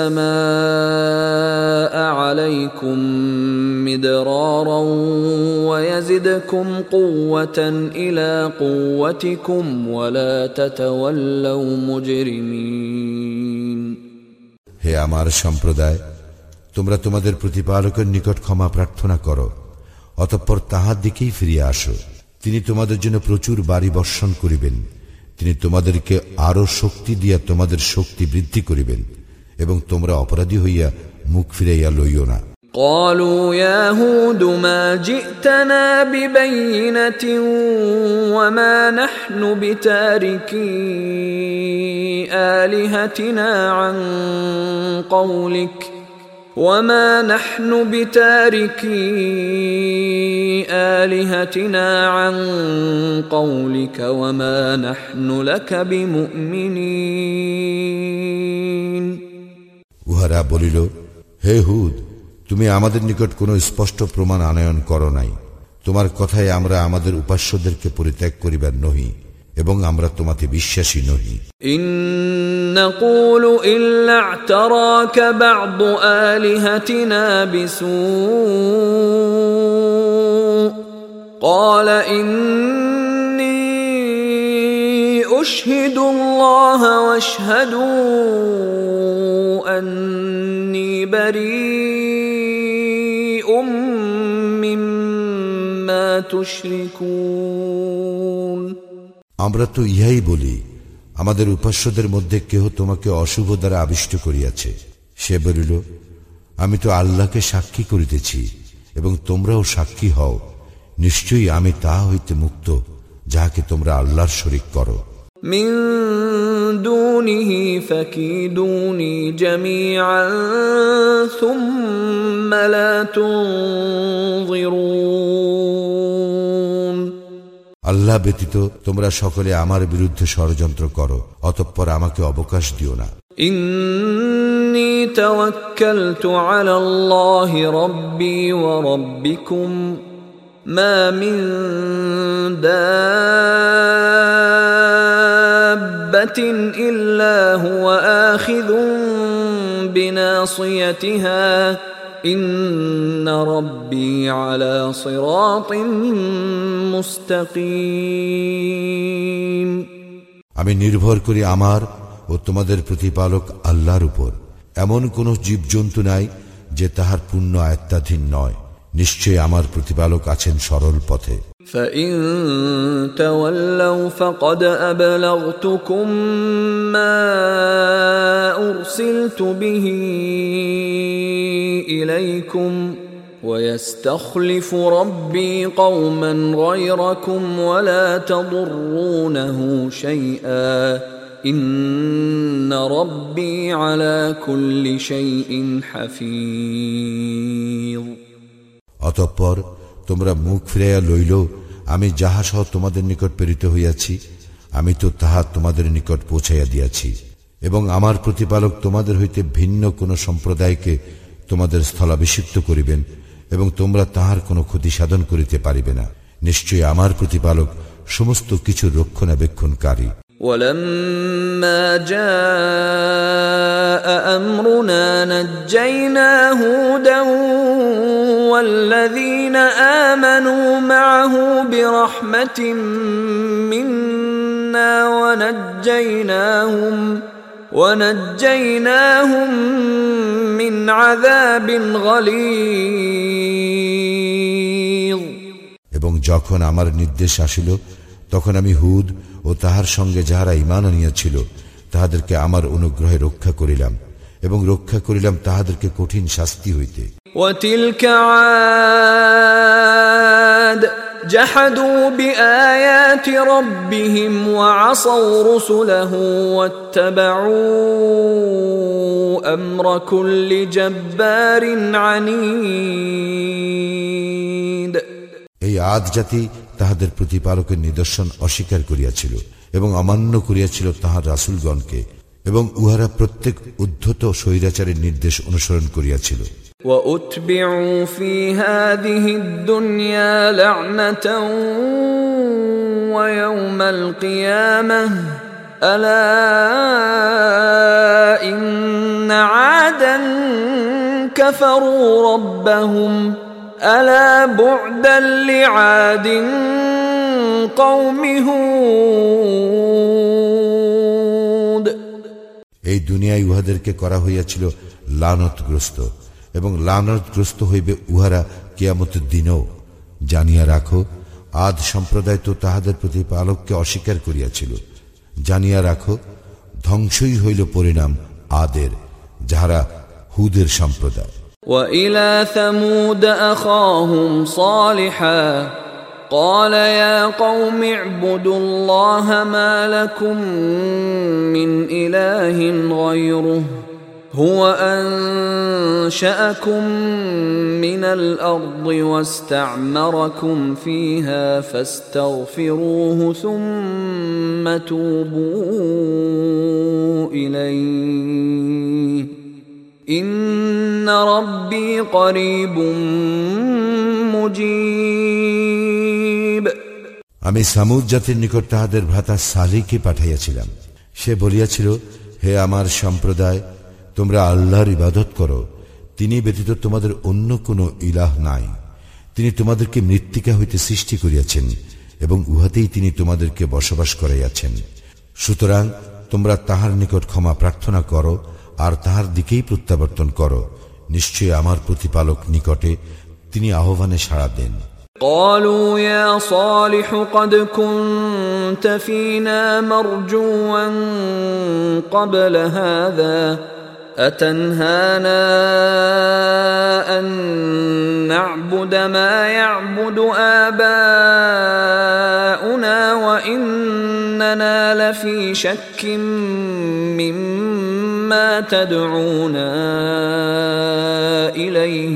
السماء عليكم مدرارا ويزدكم قوة إلى قوتكم ولا تتولوا مجرمين। হে আমার সম্প্রদায়, তোমরা তোমাদের প্রতিপালকের নিকট ক্ষমা প্রার্থনা করো, অতঃপর তাহার দিকেই ফিরিয়া আসো। তিনি তোমাদের জন্য প্রচুর বাড়ি বর্ষণ করিবেন, তিনি তোমাদেরকে আরো শক্তি দিয়া তোমাদের শক্তি বৃদ্ধি করিবেন, এবং তোমরা অপরাধী হইয়া মুখ ফিরাইয়া লইও না। قالوا يا هود ما جئتنا ببينة وما نحن بتاركي آلهتنا عن قولك وما نحن بتاركي آلهتنا عن قولك وما نحن لك بمؤمنين। উহারা বলিল, হে হুদ, তুমি আমাদের নিকট কোনো স্পষ্ট প্রমাণ আনয়ন করো নাই। তোমার কথায় আমরা আমাদের উপাস্যদেরকে পরিত্যাগ করিবার নহি, এবং আমরা তোমাতে বিশ্বাসী নহি। ইন নাকুলু ইল্লা আ'তারাকা বা'দু আলিহাতিনা বিসূ قال إني أشهد الله واشهدوا أني بريء مما تشركون। আমরা তো ইহাই বলি, আমাদের উপাস্যদের মধ্যে কেহ তোমাকে অশুভ দ্বারা আবিষ্ট করিয়াছে। সে বলিল, আমি তো আল্লাহকে সাক্ষী করিতেছি এবং তোমরাও সাক্ষী হও, নিশ্চয়ই আমি তাহা হইতে মুক্ত যাহাকে তোমরা আল্লাহর শরীক করো। من دونه فكيدوني جميعا ثم لا تنظرون আল্লাহ ব্যতীত তোমরা সকলে আমার বিরুদ্ধে ষড়যন্ত্র করো, অতঃপর আমাকে অবকাশ দিও না। إني توكلت على الله ربي وربكم ما من دابة إلا هو آخذ بناصيتها إن ربي على صراط مستقيم আমি নির্ভর করি আমার ও তোমাদের প্রতিপালক আল্লাহর উপর। এমন কোন জীবজন্তু নাই যে তাহার পূর্ণ আয়ত্তাধীন নয়। নিশ্চয় আমার প্রতিপালক আছেন সরল পথে। فإن تولوا فقد أبلغتكم ما أرسلت به إليكم ويستخلف ربي قوما غيركم ولا تضرونه شيئا إن ربي على كل شيء حفيظ অতঃপর তোমরা মুখ ফিরাইয়া লইল, আমি যাহা সহ তোমাদের নিকট প্রেরিত হইয়াছি আমি তো তাহা তোমাদের নিকট পৌঁছাইয়া দিয়াছি, এবং আমার প্রতিপালক তোমাদের হইতে ভিন্ন কোন সম্প্রদায়কে তোমাদের স্থলাভিষিক্ত করিবেন এবং তোমরা তাহার কোনো ক্ষতি সাধন করিতে পারিবে না। নিশ্চয়ই আমার প্রতিপালক সমস্ত কিছু রক্ষণাবেক্ষণকারী। ولما جاء أمرنا نجينا هودا والذين آمنوا معه برحمة منا ونجيناهم ونجيناهم من عذاب غليظ এবং যখন আমার নির্দেশ আসিল তখন আমি হুদ ও তাহার সঙ্গে যাহারা ঈমান আনিয়াছিল তাহাদেরকে আমার অনুগ্রহে রক্ষা করিলাম এবং রক্ষা করিলাম তাহাদেরকে কঠিন শাস্তি হইতে। وتلك عاد جحدوا بآيات ربهم وعصوا رسله واتبعوا أمر كل جبار عنيد এই আদ জাতি তাহাদের প্রতিপালকের নিদর্শন অস্বীকার করিয়াছিল এবং অমান্য করিয়াছিল তাহার রাসূলগণকে, এবং উহারা প্রত্যেক উদ্ধত স্বৈরাচারের নির্দেশ অনুসরণ করিয়াছিল। وَأُتْبِعُوا فِي هَذِهِ الدُّنْيَا لَعْنَةً وَيَوْمَ الْقِيَامَةِ أَلَا إِنَّ عَادًا كَفَرُوا رَبَّهُمْ أَلَا بُعْدًا لِعَادٍ قَوْمِ هُودٍ এই দুনিয়ায় উহাদেরকে করা হইয়াছিল লানতগ্রস্ত, এবং লানতগ্রস্ত হইবে উহারা কিয়ামতের দিনও। জানিয়া রাখো, আদ সম্প্রদায় তো তাহাদের প্রতিপালককে অস্বীকার করিয়াছিল। জানিয়া রাখো, ধ্বংসই হইল পরিণাম আদের, যাহারা হুদের সম্প্রদায়। وَإِلَى ثَمُودَ أَخَاهُمْ صَالِحًا قَالَ يَا قَوْمِ اعْبُدُوا اللَّهَ مَا لَكُمْ مِنْ إِلَٰهٍ غَيْرُهُ هُوَ أَنشَأَكُم مِّنَ الْأَرْضِ وَاسْتَعْمَرَكُمْ فِيهَا فَاسْتَغْفِرُوهُ ثُمَّ تُوبُوا إِلَيْهِ إِنَّ رَبِّي قَرِيبٌ مُجِيبٌ আমি সামুদ জাতির নিকট তাহাদের ভ্রাতা সালিহকে পাঠাইয়াছিলাম। সে বলিয়াছিল, হে আমার সম্প্রদায়, তোমরা আল্লাহর ইবাদত করো, তিনি ব্যতীত তোমাদের অন্য কোনো ইলাহ নাই। তিনি তোমাদেরকে মৃত্তিকা হইতে সৃষ্টি করিয়াছেন এবং উহাতেই তিনি তোমাদেরকে বসবাস করাইয়াছেন। সুতরাং তোমরা তাহার নিকট ক্ষমা প্রার্থনা করো আর তাহার দিকেই প্রত্যাবর্তন করো। নিশ্চয় আমার প্রতিপালক নিকটে, তিনি আহ্বানে সাড়া দেন। قالوا يا صالح قد كنت فينا مرجوا قبل هذا أتنهانا أن نعبد ما يعبد آباؤنا وإننا في شك مما تدعونا إليه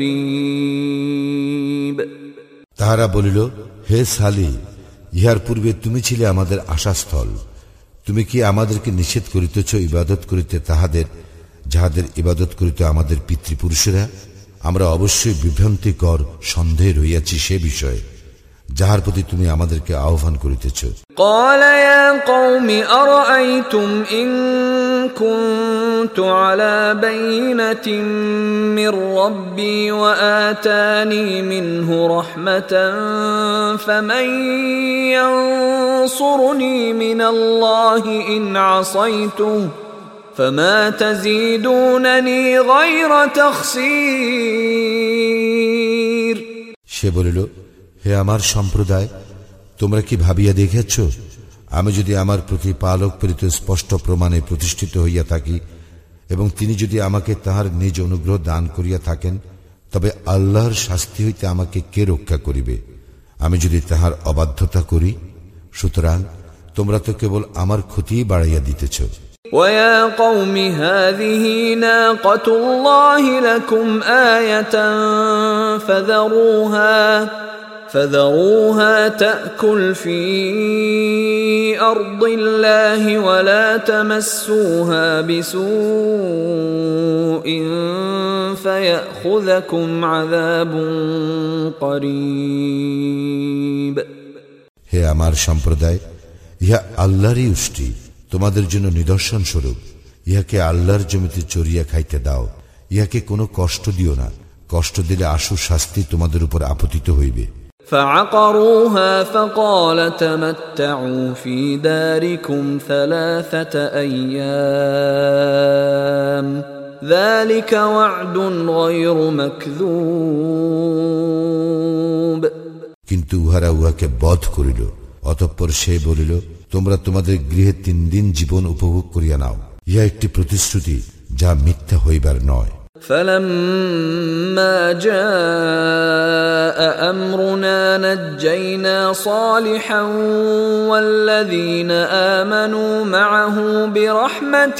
مريب তাহারা বলিল, হে সালি, ইহার পূর্বে তুমি ছিলে আমাদের আশাস্থল। তুমি কি আমাদেরকে নিষেধ করিতেছ ইবাদত করিতে তাহাদের যাহাদের ইবাদত করিতে আমাদের পিতৃপুরুষেরা? আমরা অবশ্যই বিভ্রান্তিকর সন্দেহে রইয়াছি সে বিষয়ে যাহার প্রতি তুমি আমাদেরকে আহ্বান করিতেছ। قال يا قوم أرأيتم إن كنت على بينة من ربي وآتاني منه رحمة فمن ينصرني من الله إن عصيته فما تزيدونني غير تخسير সে বলিল, হে আমার সম্প্রদায়, তোমরা কি ভাবিয়া দেখেছ, আমি যদি আমার প্রতিপালক প্রেরিত স্পষ্ট প্রমাণে প্রতিষ্ঠিত হইয়া থাকি এবং তিনি যদি আমাকে তাহার নিজ অনুগ্রহ দান করিয়া থাকেন, তবে আল্লাহর শাস্তি হইতে আমাকে কে রক্ষা করিবে আমি যদি তাহার অবাধ্যতা করি? সুতরাং তোমরা তো কেবল আমার ক্ষতিই বাড়াইয়া দিতেছ। وَيَا قَوْمِ هَذِهِ نَاقَةُ اللَّهِ لَكُمْ آيَةً فَذَرُوهَا فَذَرُوهَا تَأْكُلْ فِي أَرْضِ اللَّهِ وَلَا تَمَسُّوهَا بِسُوءٍ فَيَأْخُذَكُمْ عَذَابٌ قَرِيبٌ হে আমার সম্প্রদায়, ইহা আল্লাহরই উষ্টি, তোমাদের জন্য নিদর্শন স্বরূপ। ইহাকে আল্লাহর জমিতে চড়িয়া খাইতে দাও, ইহাকে কোনো কষ্ট দিও না, কষ্ট দিলে আশু শাস্তি তোমাদের উপর আপতিত হইবে। فعقروها فقال تمتعوا في داركم ثلاثة أيام ذلك وعد غير مكذوب কিন্তু উহারা উহাকে বধ করিল। অতঃপর সে বলিল, তোমরা তোমাদের গৃহে তিন দিন জীবন উপভোগ করিয়া নাও, ইহা একটি প্রতিশ্রুতি যা মিথ্যা হইবার নয়। فلما جاء أمرنا نجينا صالحا والذين آمنوا معه برحمة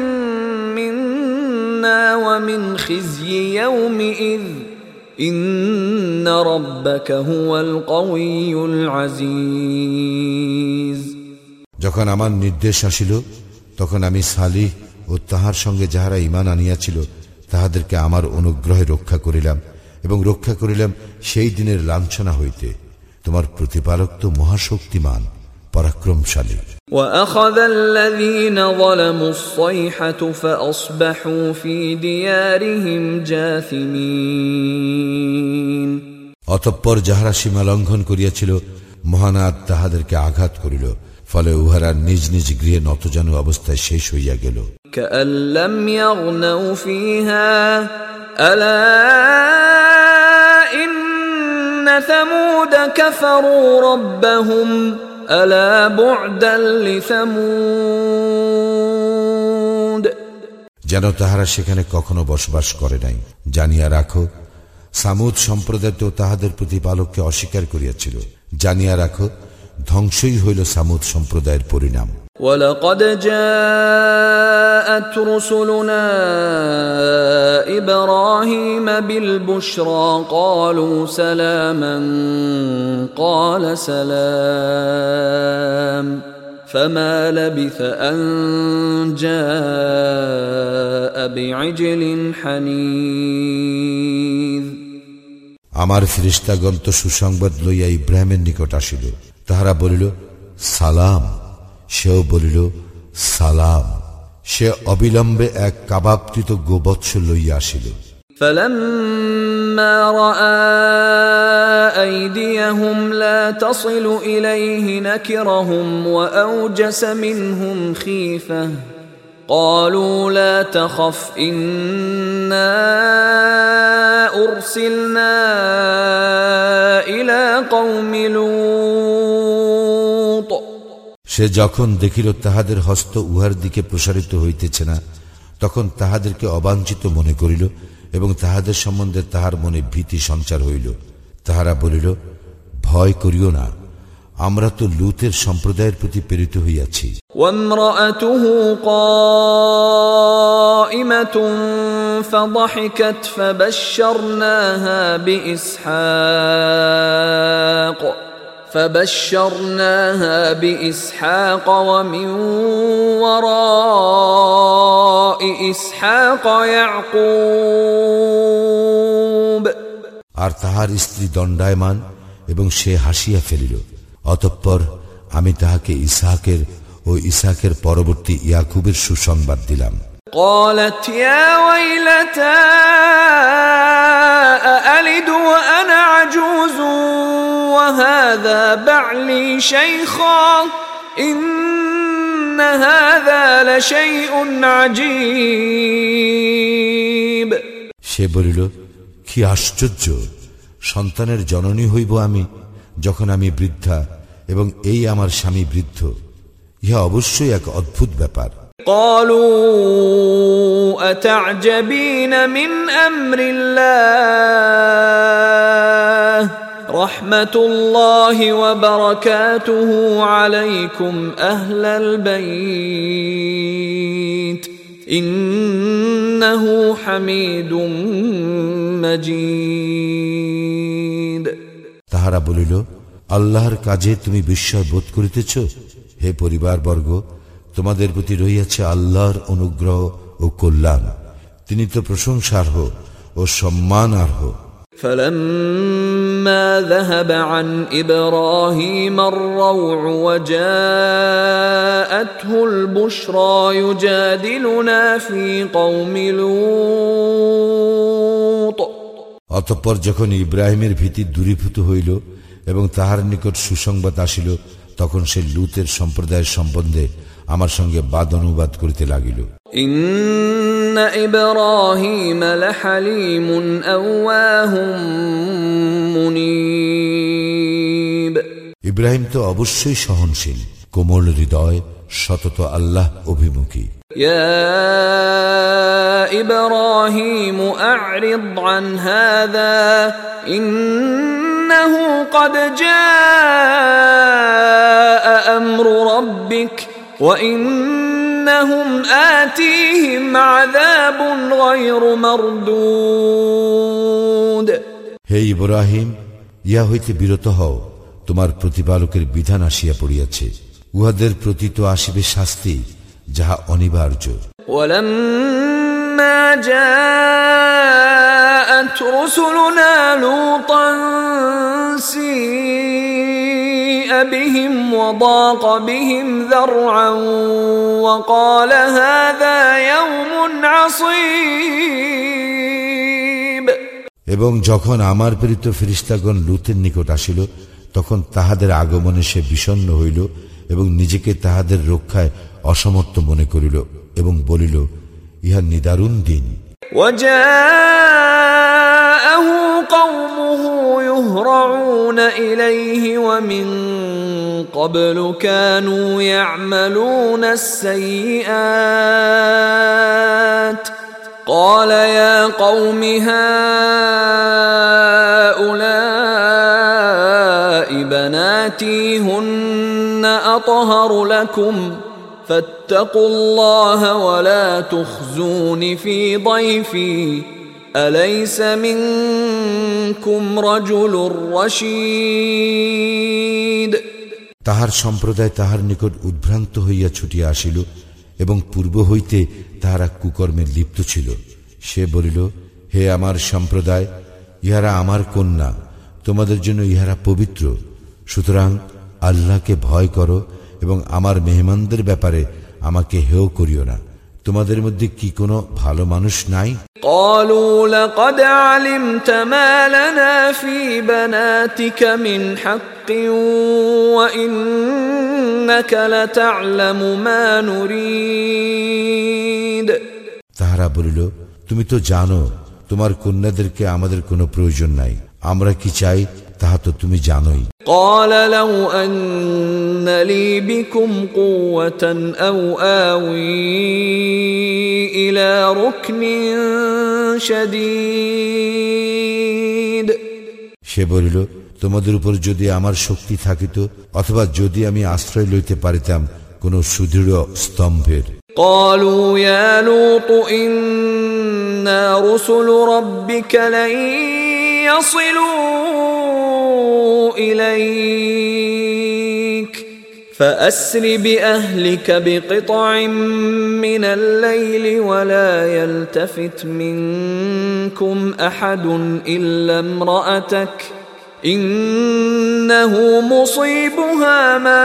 منا ومن خزي يومئذ إن ربك هو القوي العزيز যখন আমার নির্দেশ আসিল, তখন আমি সালিহ ও তাহার সঙ্গে যাহারা ঈমান আনিয়াছিল তাহাদেরকে আমার অনুগ্রহে রক্ষা করিলাম এবং রক্ষা করিলাম সেই দিনের লাঞ্ছনা হইতে। তোমার প্রতিপালক তো মহাশক্তিমান, পরাক্রমশালী। وأخذ الذين ظلموا الصيحة فأصبحوا في ديارهم جاثمين অতঃপর যাহারা সীমা লঙ্ঘন করিয়াছিল, মহানাদ তাহাদেরকে আঘাত করিল, ফলে উহারা নিজ নিজ গৃহে নতজানু অবস্থায় শেষ হইয়া গেল। كأن لم يغنوا فيها ألا إن ثمود كفروا ربهم ألا بعدا لثمود যেন তাহারা সেখানে কখনো বসবাস করে নাই। জানিয়া রাখো, সামুদ সম্প্রদায় তো তাহাদের প্রতিপালককে অস্বীকার করিয়াছিল। জানিয়া রাখো, ধ্বংসই হইল সামুদ সম্প্রদায়ের পরিণাম। ولقد جاءت رسلنا إبراهيم بالبشرى قالوا سلاما قال سلام فما لبث أن جاء بعجل حنيذ আমার ফেরেশতাগণ তো সুসংবাদ লইয়া ইব্রাহিমের নিকট আসিল। তাহারা বলিল, সালাম। সেও বলিল, সালাম। সে অবিলম্বে এক কাবাবকৃত গোবৎস লইয়া আসিল। فلما رأى أيديهم لا تصل إليه نكرهم وأوجس منهم خيفة قالوا لا تخف إنا أرسلنا إلى قوم لوط সে যখন দেখিল তাহাদের হস্ত উহার দিকে প্রসারিত হইতেছে না, তখন তাহাদেরকে অবাঞ্ছিত মনে করিল এবং তাহাদের সম্বন্ধে তাহার মনে ভীতি সঞ্চার হইল। তাহারা বলিল, ভয় করিও না, আমরা তো লূতের সম্প্রদায়ের প্রতি প্রেরিত হইয়াছি। وامرأته قائمة فضحكت فبشرناها بإسحاق فبشرناها بإسحاق ومن وراء إسحاق يعقوب। আর তাহার স্ত্রী দণ্ডায়মান এবং সে হাসিয়া ফেলিল। অতঃপর আমি তাহাকে ইসহাকের ও ইসহাকের পরবর্তী ইয়াকুবের সুসংবাদ দিলাম। قالت يا ويلتى أألد وأنا عجوز وهذا بعلي شيخا إن هذا لشيء عجيب। সে বলিল, কি আশ্চর্য, সন্তানের জননী হইব আমি যখন আমি বৃদ্ধা এবং এই আমার স্বামী বৃদ্ধ, ইহা অবশ্যই এক অদ্ভুত ব্যাপার। قالوا أتعجبين من أمر الله رحمة الله وبركاته عليكم أهل البيت إنه حميد مجيد। তাহারা বলিল, আল্লাহর কাজে তুমি বিস্ময় বোধ করিতেছ? হে পরিবারবর্গ, তোমাদের প্রতি রহিয়াছে আল্লাহর অনুগ্রহ ও কল্যাণ, তিনি তো প্রশংসার্হ ও সম্মানার্হ। فلما ذهب عن إبراهيم الروع وجاءته البشرى يجادلنا في قوم لوط। অতঃপর যখন ইব্রাহিমের ভীতি দূরীভূত হইল এবং তাহার নিকট সুসংবাদ আসিল, তখন সে লূতের সম্প্রদায়ের সম্বন্ধে আমার সঙ্গে বাদ অনুবাদ করিতে লাগিল। ইন্না ইব্রাহিম লাহালিমুন আওয়াহুম মুনীব। ইব্রাহিম তো অবশ্যই সহনশীল, কোমল হৃদয়, সতত আল্লাহ অভিমুখী। ইয়া ইব্রাহিম আ'রিদ আন হাযা ইন্নাহু ক্বাদ জাআ আমরু রাব্বিক وَإِنَّهُمْ آتِيهِمْ عَذَابٌ غَيْرُ مَرْدُودٍ। হে ইব্রাহিম, ইহা হইতে বিরত হও, তোমার প্রতিপালকের বিধান আসিয়া পড়িয়াছে, উহাদের প্রতি তো আসিবে শাস্তি যাহা অনিবার্য। وَلَمَّا جَاءَتْ رُسُلُنَا لُوطًا سِيءَ بِهِمْ وَضَاقَ بِهِمْ ذَرْعًا وَقَالَ هَذَا يَوْمٌ عَصِيبٌ। এবং যখন আমার প্রেরিত ফেরেশতাগণ লূতের নিকট আসিল, তখন তাহাদের আগমনে সে বিষণ্ণ হইল এবং নিজেকে তাহাদের রক্ষায় অসমর্থ মনে করিল এবং বলিল, ইহা নিদারুণ দিন। وَجَاءَهُ قَوْمُهُ يُهْرَعُونَ إِلَيْهِ وَمِن قَبْلُ كَانُوا يَعْمَلُونَ السَّيِّئَاتِ قَالَ يَا قَوْمِ هَؤُلَاءِ بَنَاتِي هُنَّ أَطْهَرُ لَكُمْ فَاتَّقُوا اللَّهَ وَلَا تُخْزُونِ فِي ضَيْفِي أَلَيْسَ مِنكُمْ رَجُلٌ رَشِيدٌ। তাহার সম্প্রদায় তাহার নিকট উদ্ভ্রান্ত হইয়া ছুটিয়া আসিল এবং পূর্ব হইতে তাহারা কুকর্মে লিপ্ত ছিল। সে বলিল, হে আমার সম্প্রদায়, ইহারা আমার কন্যা, তোমাদের জন্য ইহারা পবিত্র, সুতরাং আল্লাহকে ভয় করো এবং আমার মেহমানদের ব্যাপারে আমাকে হেয় করিও না। তোমাদের মধ্যে কি কোনো ভালো মানুষ নাই? قالوا لقد علمت ما لنا في بناتك من حق وإنك لتعلم ما نريد। তাহারা বলিল, তুমি তো জানো তোমার কন্যাদেরকে আমাদের কোনো প্রয়োজন নাই, আমরা কি চাই তাহা তো তুমি জানোই। قال لو أن لي بكم قوة أو آوي إلى ركن شديد। সে বলিল, তোমাদের উপর যদি আমার শক্তি থাকিত, অথবা যদি আমি আশ্রয় লইতে পারিতাম কোন সুদৃঢ় স্তম্ভের। قالوا يا لوط إنا رسل ربك لن يصلوا إليك فأسر بأهلك بقطع من الليل ولا يلتفت منكم أحد إلا امرأتك إنه مصيبها ما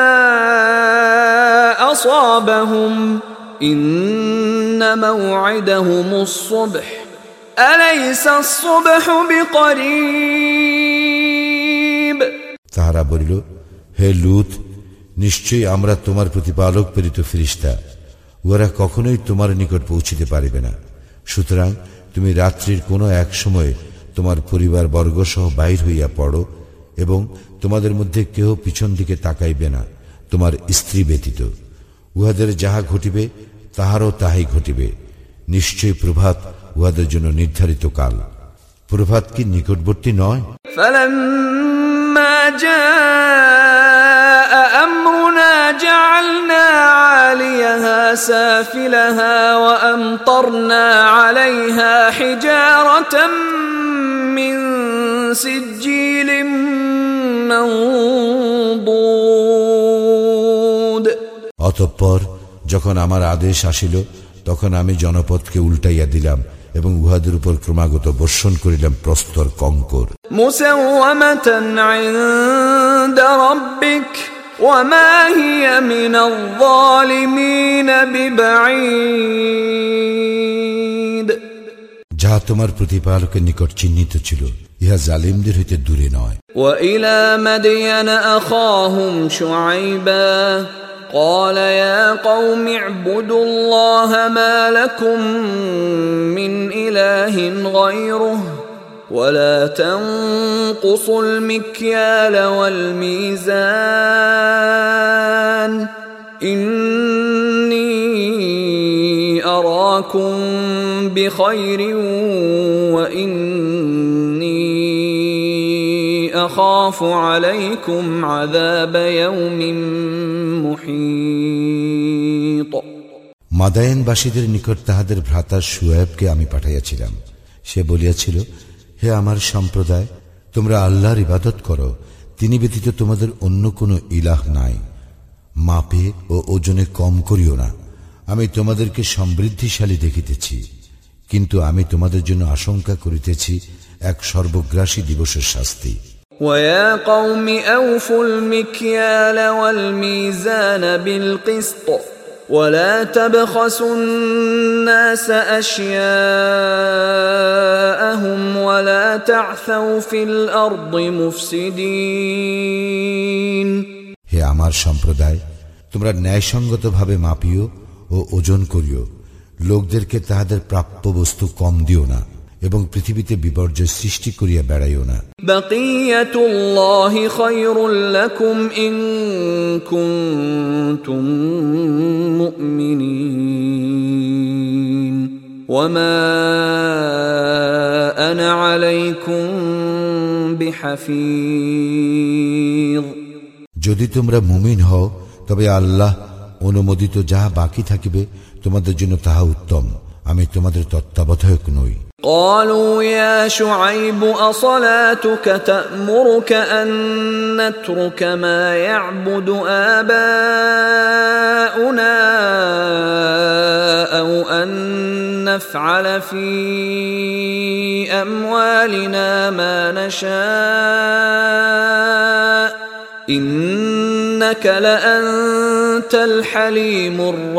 أصابهم إن موعدهم الصبح أليس الصبح بقريب তাহারা বলিল, হে লূত, নিশ্চয়ই আমরা তোমার প্রতিপালক প্রেরিত ফেরেশতা, ওরা কখনোই তোমার নিকট পৌঁছিতে পারিবে না। সুতরাং তুমি রাত্রির কোনো এক সময়ে তোমার পরিবার বর্গ সহ বাহির হইয়া পড়ো, এবং তোমাদের মধ্যে কেহ পিছন দিকে তাকাইবে না তোমার স্ত্রী ব্যতীত। উহাদের যাহা ঘটিবে তাহারও তাহাই ঘটিবে। নিশ্চয়ই প্রভাত উহাদের জন্য নির্ধারিত কাল। প্রভাত কি নিকটবর্তী নয়? فلما جاء أمرنا جعلنا عاليها سافلها وأمطرنا عليها حجارة من سجيل منضود অতঃপর যখন আমার আদেশ আসিল, তখন আমি জনপদকে উল্টাইয়া দিলাম এবং উহাদের উপর ক্রমাগত বর্ষণ করিলাম প্রস্তর কঙ্কর। মুসাওয়ামাতান ইনদা রাব্বিক ওয়া মা হিয়া মিনাল যালিমিন বিবাঈদ, যাহা তোমার প্রতিপালকের নিকট চিহ্নিত ছিল, ইহা জালিমদের হইতে দূরে নয়। ওয়া ইলা মাদয়ান আখাহুম শুআইবা قال يا قوم اعبدوا الله ما لكم من إله غيره ولا تنقصوا المكيال والميزان إني أراكم بخير وإني أخاف عليكم عذاب يوم محيط মাদায়েনবাসীদের নিকট তাহাদের ভ্রাতা শুআয়বকে আমি পাঠাইয়াছিলাম। সে বলিয়াছিল, হে আমার সম্প্রদায়, তোমরা আল্লাহর ইবাদত করো, তিনি ব্যতীত তোমাদের অন্য কোনো ইলাহ নাই। মাপে ও ওজনে কম করিও না। আমি তোমাদেরকে সমৃদ্ধিশালী দেখিতেছি, কিন্তু আমি তোমাদের জন্য আশঙ্কা করিতেছি এক সর্বগ্রাসী দিবসের শাস্তি। وَيَا قَوْمِ أَوْفُوا الْمِكْيَالَ وَالْمِيزَانَ بِالْقِسْطِ وَلَا تَبْخَسُوا النَّاسَ أَشْيَاءَهُمْ وَلَا تَعْثَوْا فِي الْأَرْضِ مُفْسِدِينَ হে আমার সম্প্রদায়, তোমরা ন্যায়সঙ্গতভাবে মাপিও ও ওজন করিও। লোকদেরকে তাহাদের প্রাপ্য বস্তু কম দিও না এবং পৃথিবীতে বিপর্যয় সৃষ্টি করিয়া বেড়াইও না। বাকিয়াতুল্লাহি খায়রুল লাকুম ইন কুনতুম মুমিনিন ওয়া মা আনা আলাইকুম বিহাফিজ। যদি তোমরা মুমিন হও, তবে আল্লাহ অনুমোদিত যাহা বাকি থাকিবে তোমাদের জন্য তাহা উত্তম। আমি তোমাদের তত্ত্বাবধায়ক নই। قالوا يا شعيب أصلاتك تأمرك أن نترك ما يعبد آباؤنا أو أن نفعل في أموالنا ما نشاء إنك لأنت الحليم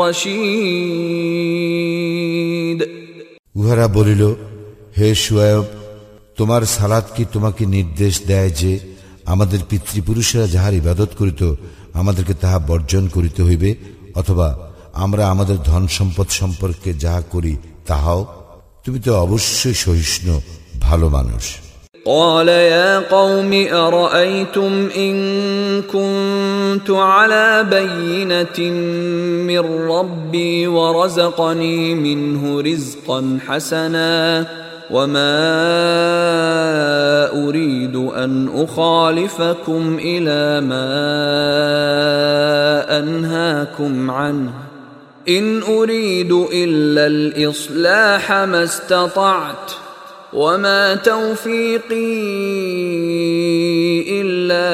الرشيد। উহারা বলিল, হে শুআয়ব, তোমার সালাত কি তোমাকে নির্দেশ দেয় যে আমাদের পিতৃপুরুষেরা যাহার ইবাদত করিত আমাদেরকে তাহা বর্জন করিতে হইবে, অথবা আমরা আমাদের ধন সম্পদ সম্পর্কে যাহা করি তাহাও? তুমি তো অবশ্যই সহিষ্ণু, ভালো মানুষ। قال يا قوم أرأيتم إن كنت على بينة من ربي ورزقني منه رزقا حسنا وما أريد أن أخالفكم إلى ما أنهاكم عنه إن أريد إلا الإصلاح ما استطعت وما توفيقي إلا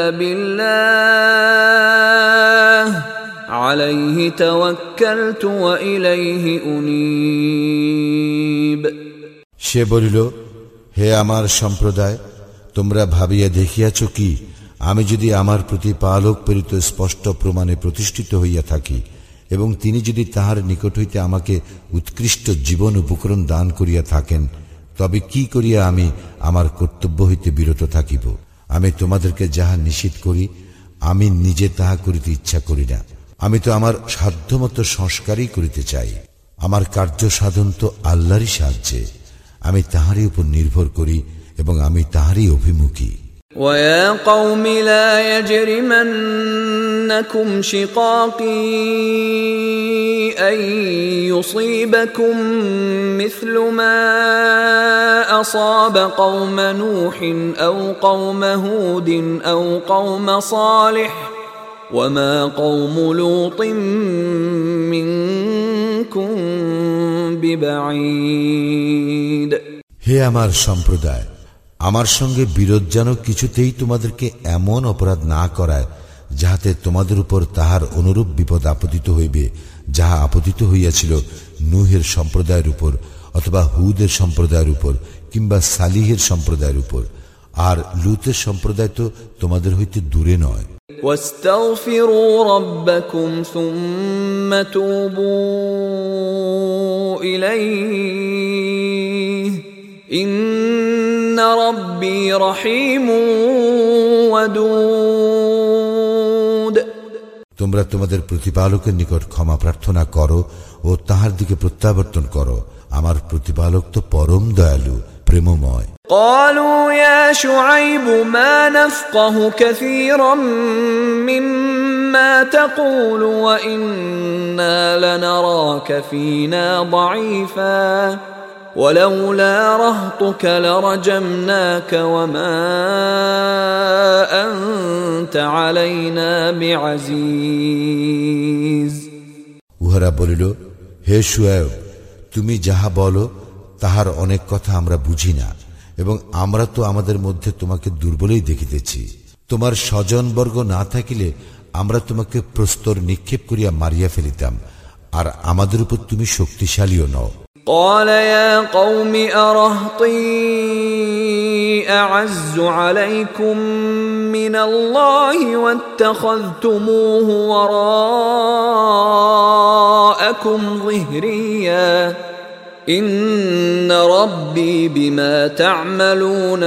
بالله عليه توكلت وإليه أنيب সে বলিল, হে আমার সম্প্রদায়, তোমরা ভাবিয়া দেখিয়াছ কি, আমি যদি আমার প্রতিপালক প্রেরিত স্পষ্ট প্রমাণে প্রতিষ্ঠিত হইয়া থাকি এবং তিনি যদি তাহার নিকট হইতে আমাকে উৎকৃষ্ট জীবন উপকরণ দান করিয়া থাকেন, তবে কি করিয়া আমি আমার কর্তব্য হইতে বিরত থাকিব? আমি তোমাদেরকে যাহা নিষেধ করি আমি নিজে তাহা করিতে ইচ্ছা করি না। আমি তো আমার সাধ্যমতো সংস্কারই করিতে চাই। আমার কার্য সাধন তো আল্লাহরই সাহায্যে। আমি তাহারই উপর নির্ভর করি এবং আমি তাহারই অভিমুখী। وَيَا قَوْمِ لَا يَجْرِمَنَّكُمْ شِقَاقِي أَن يُصِيبَكُم مِّثْلُ مَا أَصَابَ قَوْمَ نُوحٍ أَوْ قَوْمَ هُودٍ أَوْ قَوْمَ صَالِحٍ وَمَا قَوْمُ لُوطٍ مِّنكُم بِبَعِيدٍ হে আমার সম্প্রদায়, আমার সঙ্গে বিরোধ যেন কিছুতেই তোমাদেরকে এমন অপরাধ না করায় যাহাতে তোমাদের উপর তাহার অনুরূপ বিপদ আপতিত হইবে যাহা আপতিত হইয়াছিল নূহের সম্প্রদায়ের উপর অথবা হুদের সম্প্রদায়ের উপর কিংবা সালিহের সম্প্রদায়ের উপর। আর লূতের সম্প্রদায় তো তোমাদের হইতে দূরে নয়। واستغفروا ربكم ثم توبوا إليه إن ربي رحيم ودود তোমরা তোমাদের প্রতিপালকের নিকট ক্ষমা প্রার্থনা করো ও তাহার দিকে প্রত্যাবর্তন করো। আমার প্রতিপালক তো পরম দয়ালু, প্রেমময়। قالوا يا شعيب ما نفقه كثيرا مما تقول وإنا لنراك فينا ضعيفا ولولا رهطك لرجمناك وما أنت علينا بعزيز উহারা বলিল, হে শুআয়ব, তুমি যাহা বলো তাহার অনেক কথা আমরা বুঝি না এবং আমরা তো আমাদের মধ্যে তোমাকে দুর্বলই দেখিতেছি। তোমার স্বজনবর্গ না থাকিলে আমরা তোমাকে প্রস্তর নিক্ষেপ করিয়া মারিয়া ফেলিতাম, আর আমাদের উপর তুমি শক্তিশালীও নও। قال يا قوم أرهطي أعز عليكم من الله واتخذتموه وراءكم ظهريا إن ربي بما تعملون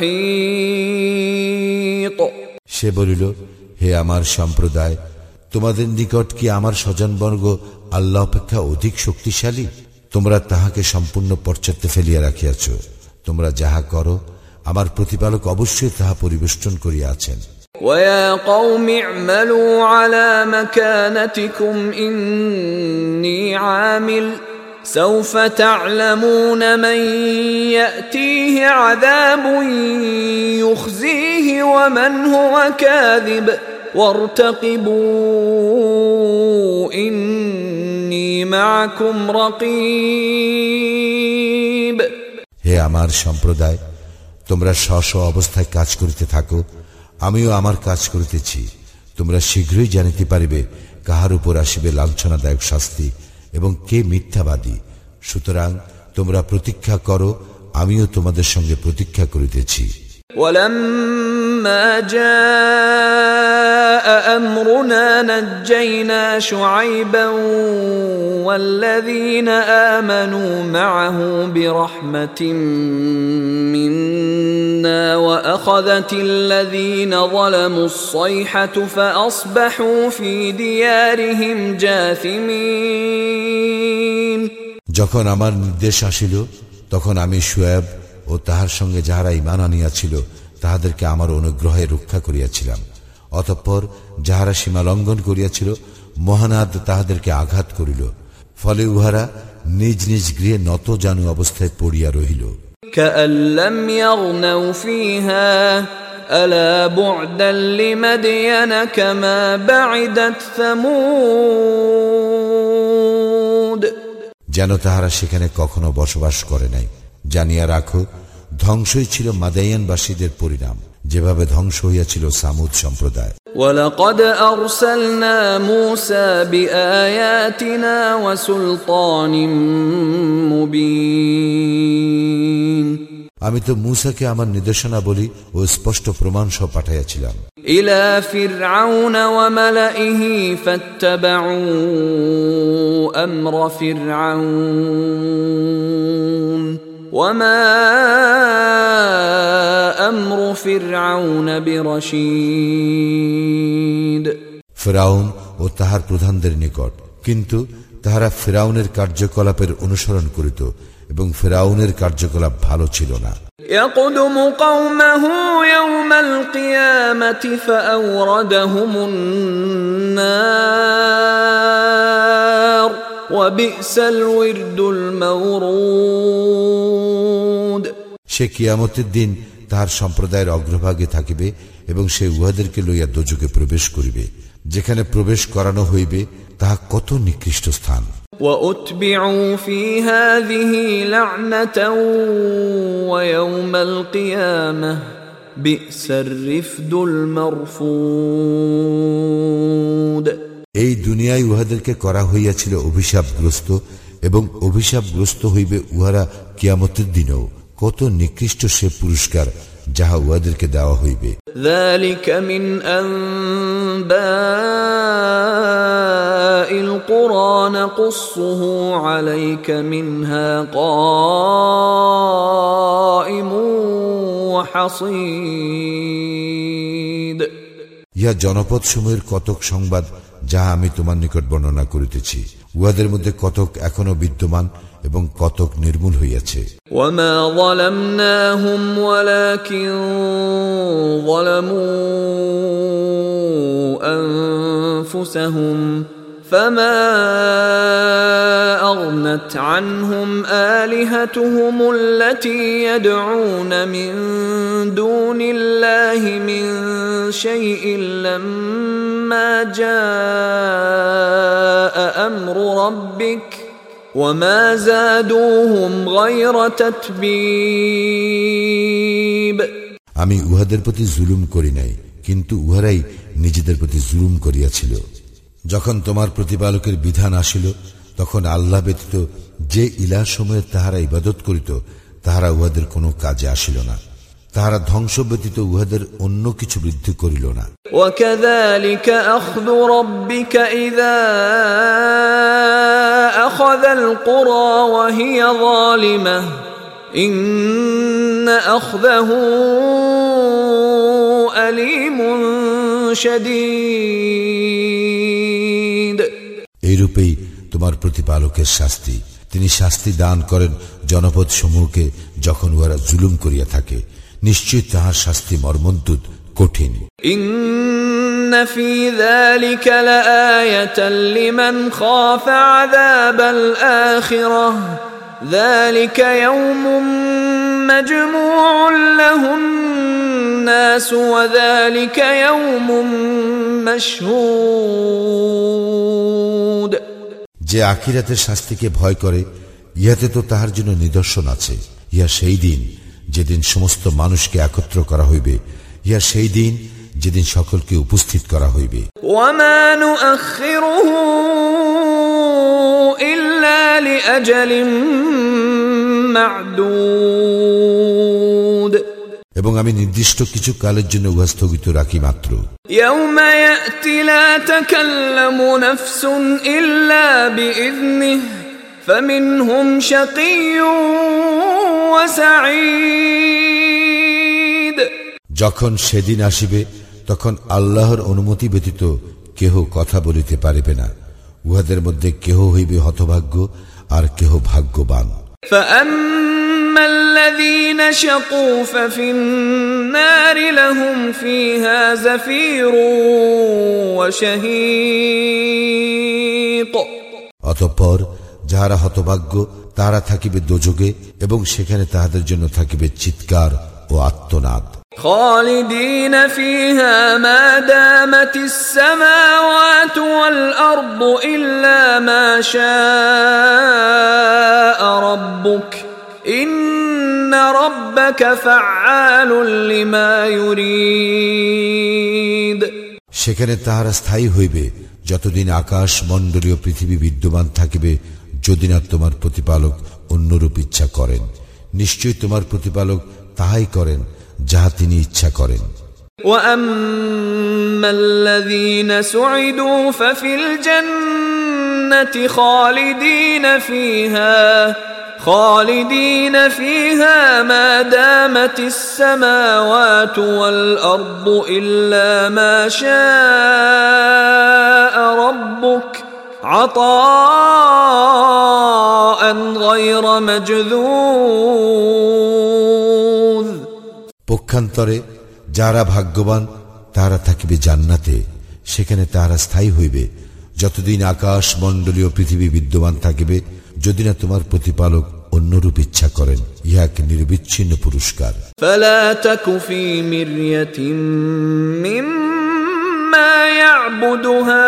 محيط সে বলিল, হে আমার সম্প্রদায়, তোমাদের নিকট কি আমার স্বজনবর্গ আল্লাহ অপেক্ষা অধিক শক্তিশালী? তোমরা তাহাকে সম্পূর্ণ পশ্চাতে ফেলিয়া রাখিয়াছ। তোমরা যাহা করো আমার প্রতিপালক অবশ্যই তাহা পরিবেষ্টন করিয়া আছেন। وَيَا قَوْمِ اعْمَلُوا عَلَى مَكَانَتِكُمْ إِنِّي عَامِلٌ سَوْفَ تَعْلَمُونَ مَنْ يَأْتِيهِ عَذَابٌ يُخْزِيهِ وَمَنْ هُوَ كَاذِبٌ وَارْتَقِبُوا إِنِّي مَعَكُمْ رَقِيبٌ হে আমার সম্প্রদায়, তোমরা স্ব স্ব অবস্থায় কাজ করিতে থাকো, আমিও আমার কাজ করিতেছি। তোমরা শীঘ্রই জানিতে পারিবে কাহার উপর আসিবে লাঞ্ছনাদায়ক শাস্তি এবং কে মিথ্যাবাদী। সুতরাং তোমরা প্রতীক্ষা করো, আমিও তোমাদের সঙ্গে প্রতীক্ষা করিতেছি। ولما جاء أمرنا نجينا شعيبا والذين آمنوا معه برحمة منا وأخذت الذين ظلموا الصيحة فأصبحوا في ديارهم جاثمين যখন আমার নির্দেশ আসিল তখন আমি শুআয়ব ও তাহার সঙ্গে যাহারা ঈমান আনিয়াছিল তাহাদেরকে আমার অনুগ্রহে রক্ষা করিয়াছিলাম। অতঃপর যাহারা সীমা লঙ্ঘন করিয়াছিল মহানাদ তাহাদেরকে আঘাত করিল, ফলে উহারা নিজ নিজ গৃহে নত জানু অবস্থায় পড়িয়া রহিল। كأن لم يغنوا فيها ألا بعدا لمدين كما بعدت ثمود যেন তাহারা সেখানে কখনো বসবাস করে নাই। জানিয়া রাখো, ধ্বংসই ছিল মাদায়ানবাসীদের পরিণাম, যেভাবে ধ্বংস হইয়াছিল সামুদ সম্প্রদায়। وَلَقَدْ أَرْسَلْنَا مُوسَى بِآيَاتِنَا وَسُلْطَانٍ مُبِينٍ আমি তো মূসাকে আমার নির্দেশনা বলি ও স্পষ্ট প্রমাণ সহ পাঠাইয়াছিলাম। إِلَى فِرْعَوْنَ وَمَلَئِهِ فَاتَّبَعُوا أَمْرَ فِرْعَوْنَ وَمَا أَمْرُ فِرْعَوْنَ بِرَشِيدٍ ফিরআউন ও তাহার প্রধানদের নিকট, কিন্তু তাহারা ফিরআউনের কার্যকলাপের অনুসরণ করিত এবং ফিরআউনের কার্যকলাপ ভালো ছিল না। يقدم قومه يوم القيامة فأوردهم النار وبئس الورد المورود সে কিয়ামতের দিন তাহার সম্প্রদায়ের অগ্রভাগে থাকিবে এবং সে উহাদেরকে লইয়া দোজকে প্রবেশ করিবে, যেখানে প্রবেশ করানো হইবে তাহা কত নিকৃষ্ট স্থান। وَأُتْبِعُوا فِي هَذِهِ لَعْنَةً وَيَوْمَ الْقِيَامَةِ بِئْسَ الرِّفْدُ الْمَرْفُودُ এই দুনিয়ায় উহাদেরকে করা হইয়াছিল অভিশাপগ্রস্ত, এবং অভিশাপগ্রস্ত হইবে উহারা কিয়ামতের দিনেও। কত নিকৃষ্ট সে পুরস্কার যাহা উহাদেরকে দেওয়া হইবে। ذَلِكَ مِنْ أَنْبَاءِ الْقُرَى نَقُصُّهُ عَلَيْكَ مِنْهَا قَائِمٌ وَحَصِيدٌ ইহা জনপদ সমূহের কতক সংবাদ যাহা আমি তোমার নিকট বর্ণনা করিতেছি। উহাদের মধ্যে কতক এখনো বিদ্যমান এবং কতক নির্মূল হইয়াছে। وَمَا ظَلَمْنَاهُمْ وَلَكِنْ ظَلَمُوا أَنفُسَهُمْ فَمَا أَغْنَتْ عَنْهُمْ آلِهَتُهُمُ الَّتِي يَدْعُونَ مِنْ دُونِ اللَّهِ مِنْ شَيْءٍ لَمَّا جَاءَ أَمْرُ رَبِّكَ وَمَا زَادُوهُمْ غَيْرَ تَتْبِيبٍ আমি উহাদের প্রতি জুলুম করি নাই, কিন্তু উহারাই নিজেদের প্রতি জুলুম করিয়াছিল। যখন তোমার প্রতিপালকের বিধান আসিল, তখন আল্লাহ ব্যতীত যে ইলাহ সমূহের তাহারা ইবাদত করিত, তাহারা উহাদের কোনো কাজে আসিল না। তাহারা ধ্বংস ব্যতীত উহাদের অন্য কিছু বৃদ্ধি করিল না। وَكَذَلِكَ أَخْذُ رَبِّكَ إِذَا أَخَذَ الْقُرَى وَهِيَ ظَالِمَةٌ إِنَّ أَخْذَهُ أَلِيمٌ شَدِيدٌ এইরূপেই তোমার প্রতিপালকের শাস্তি। তিনি শাস্তি দান করেন জনপদ সমূহকে যখন উহারা জুলুম করিয়া থাকে। নিশ্চয় তাহার শাস্তি মর্মন্তুদ, কঠিন। ইন্না ফি যালিকা লাআয়াতান লিমান খাফা আযাবাল আখিরাহ যালিকা ইয়াওমুম মাজমুউন লাহুন নাস ওয়া যালিকা ইয়াওমুম মাশহুদ। যে আখিরাতের শাস্তিকে ভয় করে, ইহাতে তো তাহার জন্য নিদর্শন আছে। ইহা সেই দিন যেদিন সমস্ত মানুষকে একত্র করা হইবে, ইহা সেই দিন যেদিন সকলকে উপস্থিত করা হইবে। ওয়ামা নুআখিরুহু ইল্লা লিআজালিন মা'দুদ, এবং আমি নির্দিষ্ট কিছু কালের জন্য উহা স্থগিত রাখি মাত্র। ইয়াওমা ইয়াতি লা তাকাল্লামু নাফসুন ইল্লা বিইযনিহি ফামিনহুম শাকিয়্যুন ওয়া সাঈদ। যখন সেদিন আসিবে, তখন আল্লাহর অনুমতি ব্যতীত কেহ কথা বলিতে পারিবে না। উহাদের মধ্যে কেহ হইবে হতভাগ্য, আর কেহ ভাগ্যবান। فَأَمَّا الَّذِينَ شَقُوا فَفِي النَّارِ لَهُمْ فِيهَا زَفِيرٌ وَشَهِيقٌ। অতঃপর যাহারা হতভাগ্য, তাহারা থাকিবে দোজগে, এবং সেখানে তাহাদের জন্য থাকিবে চিৎকার ও আর্তনাদ। خالدين فيها ما دامت السماوات والأرض إلا ما شاء ربك إن ربك فعال لما يريد সেখানে তাহারা স্থায়ী হইবে যতদিন আকাশ মণ্ডলীয় পৃথিবী বিদ্যমান থাকিবে, যদি না তোমার প্রতিপালক অন্যরূপ ইচ্ছা করেন। নিশ্চয়ই তোমার প্রতিপালক তাহাই করেন যাহা তিনি ইচ্ছা করেন। وَأَمَّا الَّذِينَ سُعِدُوا فَفِي الْجَنَّةِ خَالِدِينَ فِيهَا خَالِدِينَ فِيهَا مَا دَامَتِ السَّمَاوَاتُ وَالْأَرْضُ إِلَّا مَا شَاءَ رَبُّكَ عَطَاءً غَيْرَ مَجْذُوذٍ। পক্ষান্তরে যারা ভাগ্যবান তারা থাকিবে জান্নাতে, সেখানে তারা স্থায়ী হইবে যতদিন আকাশ মণ্ডলীয় পৃথিবী বিদ্যমান থাকিবে, যদি না তোমার প্রতিপালক অন্যরূপ ইচ্ছা করেন। ইহা এক নির্বিচ্ছিন্ন পুরস্কার। فلا تك في مرية مما يعبد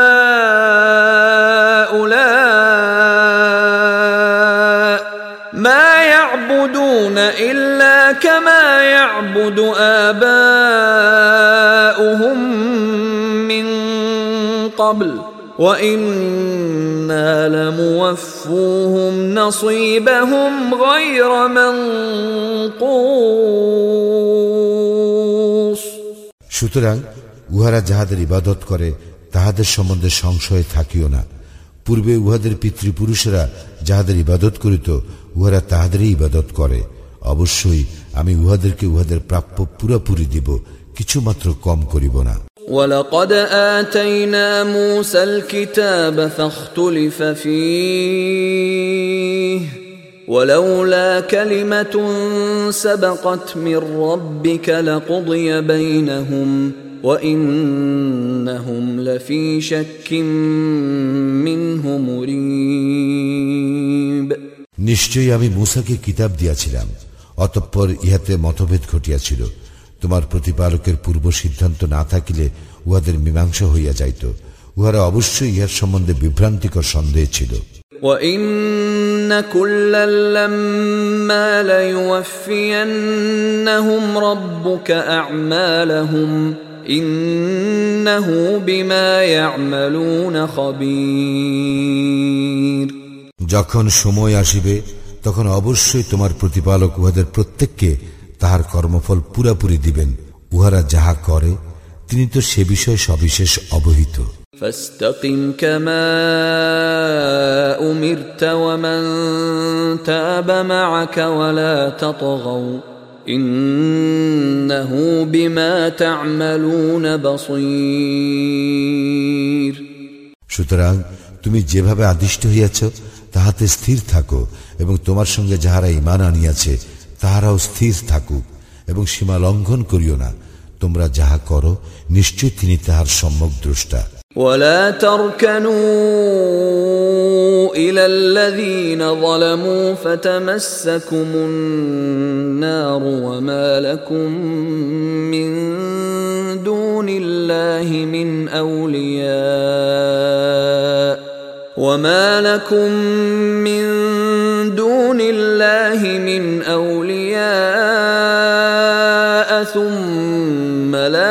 هؤلاء ما يعبدون إلا كما يعبد آباؤهم من قبل وَإِنَّا لَمُوَفُّوهُمْ نَصِيبَهُمْ غَيْرَ مَنْقُوصٍ। সুতরাং উহারা যাহাদের ইবাদত করে তাহাদের সম্বন্ধে সংশয় থাকিও না। পূর্বে উহাদের পিতৃপুরুষেরা যাহাদের ইবাদত করিত, উহারা তাহাদেরই ইবাদত করে। অবশ্যই আমি উহাদেরকে উহাদের প্রাপ্য পুরাপুরি দিব, কিছু মাত্র কম করিব না। وَلَقَدْ آتَيْنَا مُوسَى الْكِتَابَ فَاخْتُلِفَ فِيهِ وَلَوْلَا كَلِمَةٌ سَبَقَتْ مِنْ رَبِّكَ لَقُضِيَ بَيْنَهُمْ وَإِنَّهُمْ لَفِي شَكٍّ مِّنْهُ مُرِيبٍ। নিশ্চয়ই আমি মূসাকে কিতাব দিয়াছিলাম, অতঃপর ইহাতে মতভেদ ঘটিয়াছিল। তোমার প্রতিপালকের পূর্ব সিদ্ধান্ত না থাকিলে উহাদের মীমাংসা হইয়া যাইত। উহারা অবশ্যই ইহার সম্বন্ধে বিভ্রান্তিকর সন্দেহ ছিল। وَإِنَّ كُلًّا لَّمَّا لَيُوَفِّيَنَّهُمْ رَبُّكَ أَعْمَالَهُمْ إِنَّهُ بِمَا يَعْمَلُونَ خَبِيرٌ। যখন সময় আসিবে তখন অবশ্যই তোমার প্রতিপালক উহাদের প্রত্যেককে তাহার কর্মফল পুরাপুরি দিবেন। উহারা যাহা করে তিনি তো সে বিষয়ে সবিশেষ অবহিত। فاستقم كما أمرت ومن تاب معك ولا تطغوا إنه بما تعملون بصير। সুতরাং তুমি যেভাবে আদিষ্ট হইয়াছ তাহাতে স্থির থাকো, এবং তোমার সঙ্গে যাহারা ঈমান আনিয়াছে তাহারাও স্থির থাকুক, এবং সীমা লঙ্ঘন করিও না। তোমরা যাহা করো নিশ্চয় তিনি তাহার সম্যক দ্রষ্টা। ولا تركنوا إلى الذين ظلموا فتمسكم النار وما لكم من دون الله من أولياء وما لكم من دون الله من أولياء ثم لا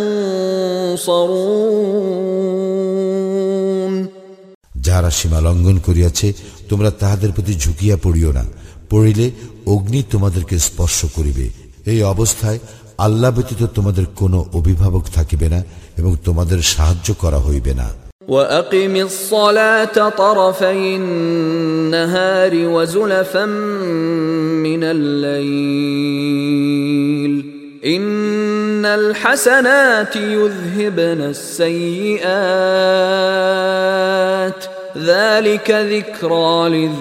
تنصرون। যাহারা সীমা লঙ্ঘন করিয়াছে তোমরা তাহাদের প্রতি ঝুঁকিয়া পড়িও না, পড়িলে অগ্নি তোমাদেরকে স্পর্শ করিবে। এই অবস্থায় আল্লাহ ব্যতীত তোমাদের কোনো অভিভাবক থাকিবে না এবং তোমাদের সাহায্য করা হইবে না। وَأَقِمِ الصَّلَاةَ طَرَفَيِ النَّهَارِ وَزُلَفًا مِّنَ اللَّيْلِ إِنَّ الْحَسَنَاتِ يُذْهِبْنَ السَّيِّئَاتِ ذَلِكَ ذِكْرَى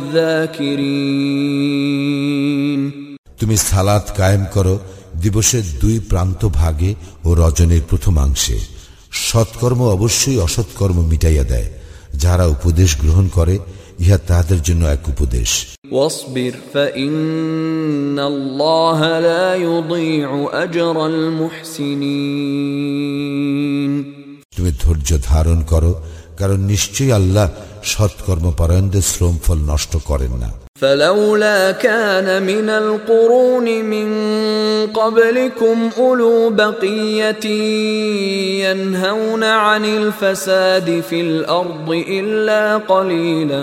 لِلذَّاكِرِينَ। তুমি সালাত কায়েম করো দিবসের দুই প্রান্ত ভাগে ও রজনীর প্রথমাংশে। সৎকর্ম অবশ্যই অসৎকর্ম মিটাইয়া দেয়। যারা উপদেশ গ্রহণ করে ইহা তাদের জন্য এক উপদেশ। ওয়াসবির ফাইন্নাল্লাহা লা ইউযীউ আজরাল মুহসিনিন। তুমি ধৈর্য ধারণ করো, কারণ নিশ্চয়ই আল্লাহ সৎকর্মপরায়ণদের শ্রম ফল নষ্ট করেন না। فلولا كان من القرون من قبلكم أولو بقية ينهون عن الفساد في الأرض إلا قليلا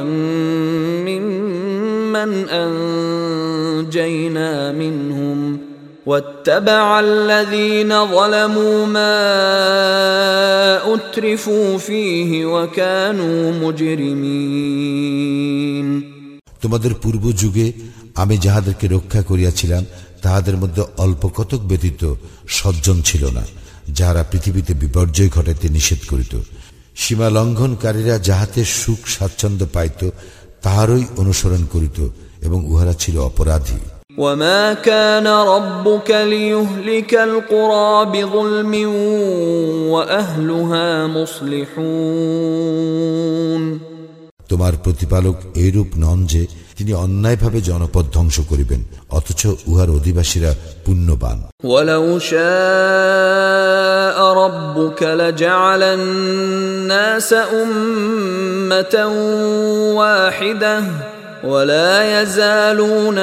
ممن أنجينا منهم واتبع الذين ظلموا ما أترفوا فيه وكانوا مجرمين। তোমাদের পূর্ব যুগে আমি যাহাদেরকে রক্ষা করিয়াছিলাম তাহাদের মধ্যে অল্প কতক ব্যতীত সজ্জন ছিল না, যাহারা পৃথিবীতে বিপর্যয় ঘটাইতে নিষেধ করিত। সীমা লঙ্ঘনকারীরা যাহাতে সুখ স্বাচ্ছন্দ্য পাইত তাহারই অনুসরণ করিত এবং উহারা ছিল অপরাধী। وما كان ربك ليهلك القرى بظلم وأهلها مصلحون। তোমার প্রতিপালক এইরূপ নন যে তিনি অন্যায়ভাবে জনপদ ধ্বংস করিবেন, অথচ উহার অধিবাসীরা পুণ্যবান। ولو شاء ربك لجعل الناس أمة واحدة ولا يزالون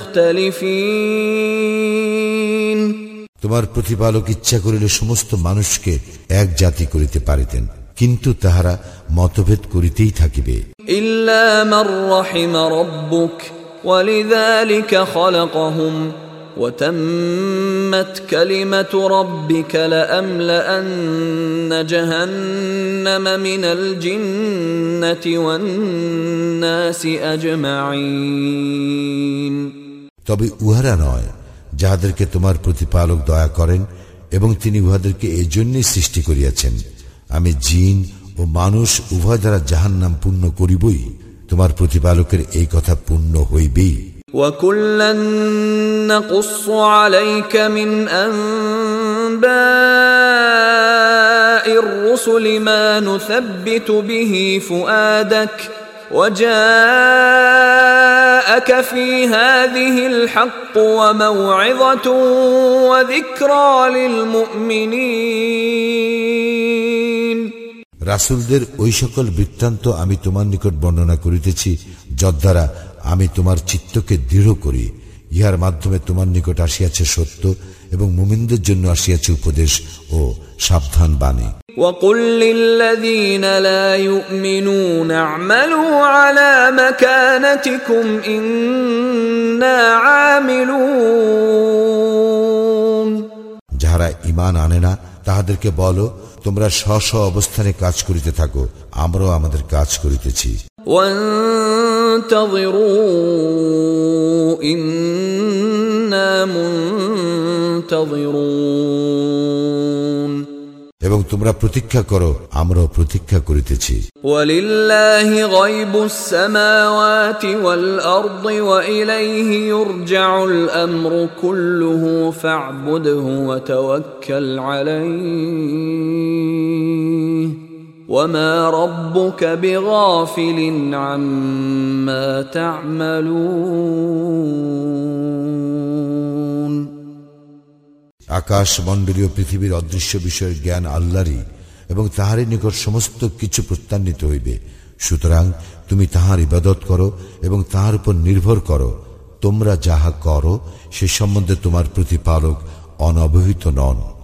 مختلفين। তোমার প্রতিপালক ইচ্ছা করিলে সমস্ত মানুষকে এক জাতি করিতে পারিতেন, কিন্তু তাহারা মতভেদ করিতেই থাকিবে। ইল্লা মান রাহিমা রাব্বুক ওয়ালিযালিকা খালাকহুম ওয়া তাম্মাত কালিমাতু রাব্বিকা লাআমলাআন্না জাহান্নামা মিনাল জিন্নাতি ওয়ান নাসি আজমাঈন। তবে উহারা নয় যাহাদেরকে তোমার প্রতিপালক দয়া করেন এবং তিনি উহাদেরকে এজন্যই সৃষ্টি করিয়াছেন, আমি জিন ও মানুষ উভয় দ্বারা জাহান্নাম পূর্ণ করিবই। তোমার প্রতিপালকের এই কথা পূর্ণ হইবেই। وَكُلًّا نَّقُصُّ عَلَيْكَ مِنْ أَنبَاءِ الرُّسُلِ مَا نُثَبِّتُ بِهِ فُؤَادَكَ وَجَاءَكَ فِي هَٰذِهِ الْحَقُّ وَمَوْعِظَةٌ وَذِكْرَىٰ لِلْمُؤْمِنِينَ। রাসূলদের ওই সকল বৃত্তান্ত আমি তোমার নিকট বর্ণনা করিতেছি যদ্বারা আমি তোমার চিত্তকে দৃঢ় করি। ইহার মাধ্যমে তোমার নিকট আসিয়াছে সত্য এবং মুমিনদের জন্য আসিয়াছে উপদেশ ও সাবধান বাণী। وَقُلْ لِلَّذِينَ لَا يُؤْمِنُونَ اعْمَلُوا عَلَى مَكَانَتِكُمْ إِنَّا عَامِلُونَ। যাহারা ঈমান আনে না তাহাদেরকে বলো, তোমরা স্ব স্ব অবস্থানে কাজ করিতে থাকো, আমরাও আমাদের কাজ করিতেছি। وَانْتَظِرُوا إِنَّا مُنْتَظِرُونَ। এবং তোমরা প্রতীক্ষা করো, আমরাও প্রতীক্ষা করিতেছি। وَلِلَّهِ غَيْبُ السَّمَاوَاتِ وَالْأَرْضِ وَإِلَيْهِ يُرْجَعُ الْأَمْرُ كُلُّهُ فَاعْبُدْهُ وَتَوَكَّلْ عَلَيْهِ وَمَا رَبُّكَ بِغَافِلٍ عَمَّا تَعْمَلُونَ। আকাশ মণ্ডলীয় পৃথিবীর অদৃশ্য বিষয়ের জ্ঞান আল্লাহরই এবং তাহারই নিকট সমস্ত কিছু প্রত্যান্বিত হইবে। সুতরাং তুমি তাহার ইবাদত করো এবং তাহার উপর নির্ভর করো। তোমরা যাহা করো সে সম্বন্ধে তোমার প্রতিপালক অনবহিত নন।